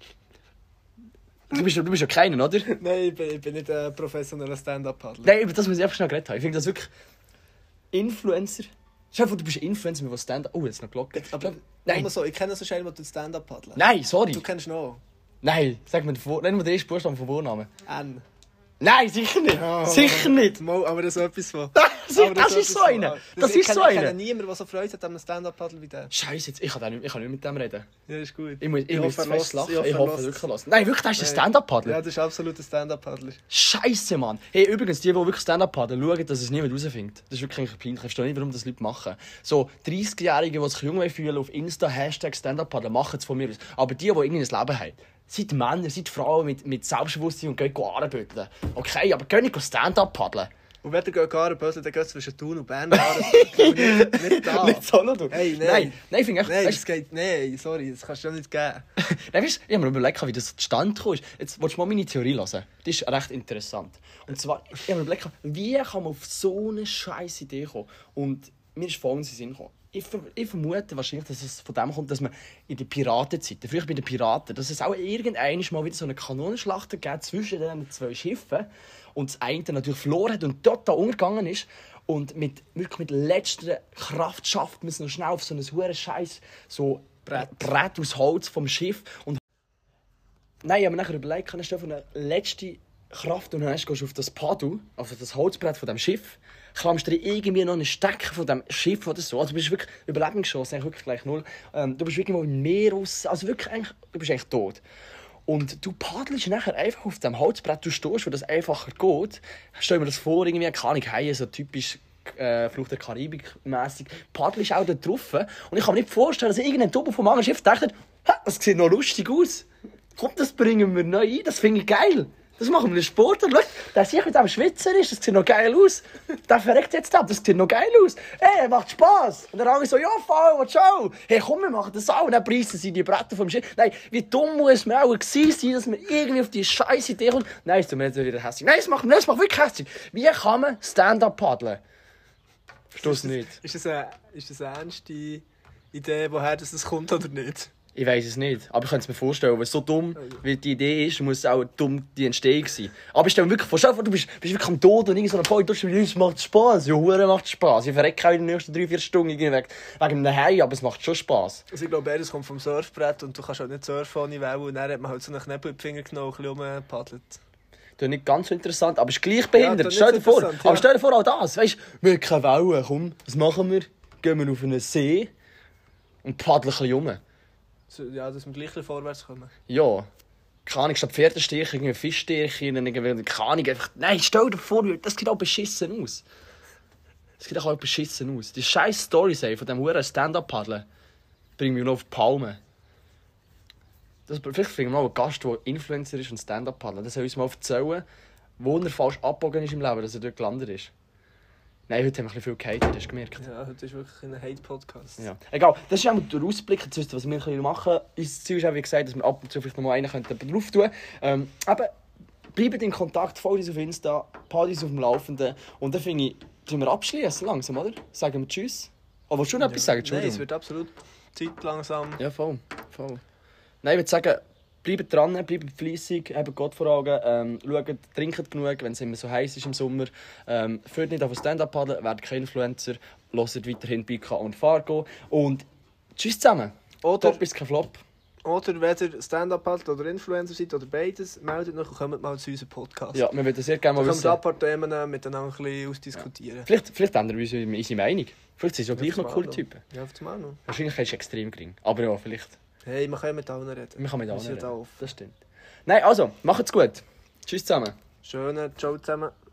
Du bist ja keiner, oder? Nein, ich bin nicht ein professioneller Stand-up-Paddler. Nein, über das muss ich einfach schnell geredet haben. Ich finde das wirklich... Influencer... Schau dir, du bist ein Influencer mit Stand-up... Oh, jetzt noch Glocke. Nein. So, ich kenne so schnell, was du Stand-up-Paddeln. Nein, sorry. Du kennst noch. Nein, sag mir den ersten Buchstaben vom Vornamen. N. Nein, sicher nicht. Oh, sicher nicht. Aber das ist so etwas von... Das ist so einer. Das ist so einer. Ich kenne niemanden, der so Freude hat an einem Stand-up-Paddel wie der. Scheiße, ich kann nicht mit dem reden. Ja, ist gut. Ich muss fest lachen. Ich hoffe wirklich lassen. Nein, wirklich, das ist ein Ja, Stand-up-Paddler. das ist absolut ein Stand-up-Paddler. Scheiße, Mann. Hey, übrigens, die wirklich Stand-up paddeln, schauen, dass es niemand rausfindet. Das ist wirklich ein peinlich. Ich verstehe nicht, warum das Leute machen. So 30-Jährige, die sich jung fühlen, auf Insta Hashtag Stand-up paddeln, machen es von mir aus. Aber die irgendwie ein Leben haben, seid Männer, seid Frauen mit Selbstbewusstsein und geht Arenböteln. Okay, aber geht nicht Stand-up paddeln. Und wenn ihr Arenböteln, dann geht es zwischen Thun und Bern. Nicht da. Nicht so noch. Hey, nein. Nein, ich finde echt... Nein, das geht... Nein, sorry, das kannst du ja nicht geben. Nein, weißt du, ich habe mir überlegt, wie das zustande gekommen ist. Jetzt willst du mal meine Theorie hören. Das ist recht interessant. Und zwar, ich habe mir überlegt, wie kann man auf so eine scheiß Idee kommen? Und mir ist folgendes in den Sinn gekommen. Ich vermute wahrscheinlich, dass es von dem kommt, dass man in der Piratenzeiten, früher bei den Piraten, dass es auch irgendwann mal wieder so eine Kanonenschlacht gegeben zwischen den 2 Schiffen und das eine natürlich verloren hat und total untergegangen ist und wirklich mit letzter Kraft schafft man es noch schnell auf so ein hure Scheiß so Brett aus Holz vom Schiff und nein, ich habe mir nachher überlegt, kann ich auf eine letzte Kraft und dann gehst du auf das Padu, also das Holzbrett von dem Schiff, klammst dir irgendwie noch einen Stecker von dem Schiff oder so. Also du bist wirklich Überlebenschancen, eigentlich wirklich gleich 0. Du bist wirklich mal im Meer raus, also wirklich du bist eigentlich tot. Und du paddelst nachher einfach auf dem Holzbrett, du stehst, wo das einfacher geht. Stell mir das vor, irgendwie, keine Ahnung, Haie, so typisch Flucht der Karibik-mässig, paddelst auch da drauf. Und ich kann mir nicht vorstellen, dass irgendein Double vom anderen Schiff denkt, das sieht noch lustig aus. Komm, das bringen wir neu ein, das finde ich geil. Das machen wir einen Sportler. Schau, der sich mit dem Schwitzer ist, das sieht noch geil aus. Der verreckt jetzt ab, das sieht noch geil aus. Hey, macht Spass. Und der andere so, ja, voll, ciao. Hey, komm, wir machen das auch. Und dann preisen sie die Bretter vom Schiff. Nein, wie dumm muss man auch gewesen sein, dass man irgendwie auf die scheiß Idee kommt. Nein, es tut mir nicht wieder hässlich. Nein, es macht wirklich hässlich. Wie kann man Stand-up paddeln? Verstehst du nicht? Ist das eine ernste Idee, woher das kommt oder nicht? Ich weiss es nicht, aber ich könnte es mir vorstellen, weil so dumm wie die Idee ist, muss auch dumm die Entstehung sein. Aber ich stelle mir wirklich vor, du bist wirklich am Tod und irgend so ein Point, es macht Spass. Ja, Hure macht Spass. Ich verrecke auch in den nächsten 3-4 Stunden wegen einem Hai, aber es macht schon Spass. Also ich glaube, beides kommt vom Surfbrett und du kannst halt nicht surfen ohne Wellen und dann hat man halt so einen Knebel in die Finger genommen und ein bisschen rumgepaddelt. Das ist nicht ganz so interessant, aber es ist gleich behindert. Ja, Stell dir vor. ja. Aber stell dir vor, auch das. Weißt du, wir haben keine Wellen. Komm, was machen wir? Gehen wir auf einen See und paddeln ein bisschen rum. Ja, dass wir gleich ein bisschen vorwärts kommen. Ja. Keine Ahnung, statt Pferdestich, irgendwie Fischstich, irgendwie, keine Ahnung, einfach... Nein, stell dir vor, das sieht auch beschissen aus. Das sieht auch beschissen aus. Die scheiß Storys von diesem huren Stand-Up-Paddeln bringen mich noch auf die Palme. Vielleicht finden wir mal einen Gast, der Influencer ist und Stand-Up-Paddler. Das soll uns mal erzählen, wo er falsch abgebogen ist im Leben, dass er dort gelandet ist. Nein, heute haben wir ein bisschen viel gehatet, hast du gemerkt? Ja, heute ist wirklich ein Hate-Podcast. Ja. Egal, das ist auch der Ausblick, jetzt wisst ihr, was wir ein bisschen machen. Unser Ziel ist auch, wie gesagt, dass wir ab und zu vielleicht noch mal einen drauf tun könnten. Aber bleibt in Kontakt, folgt uns auf Insta, haltet uns auf dem Laufenden. Und dann finde ich, sollen wir abschließen langsam, oder? Sagen wir Tschüss. Aber willst du noch etwas sagen? Nein, es wird absolut Zeit langsam. Ja, voll. Nein, ich würde sagen, bleibt dran, bleibt fleissig, habt Gott vor Augen, schaut, trinkt genug, wenn es immer so heiß ist im Sommer. Führt nicht auf Stand-Up paddeln, werdet kein Influencer, hört weiterhin Bika und Fargo. Und tschüss zusammen. Oder, Top ist kein Flop. Oder wenn ihr Stand-Up paddelt oder Influencer seid oder beides, meldet euch und kommt mal zu unserem Podcast. Ja, wir würden sehr gerne mal Dann können wir wissen. ein paar Themen miteinander ein bisschen ausdiskutieren. Ja. Vielleicht ändern wir unsere Meinung. Vielleicht sind sie ja gleich noch coole Typen. Ja, auf zum noch. Wahrscheinlich ist es extrem gering. Aber ja, vielleicht. Hey, man kann ja mit allen reden. Man kann mit allen Wir sind reden. da offen. Das stimmt. Nein, also, macht's gut. Tschüss zusammen. Schönen Ciao zusammen.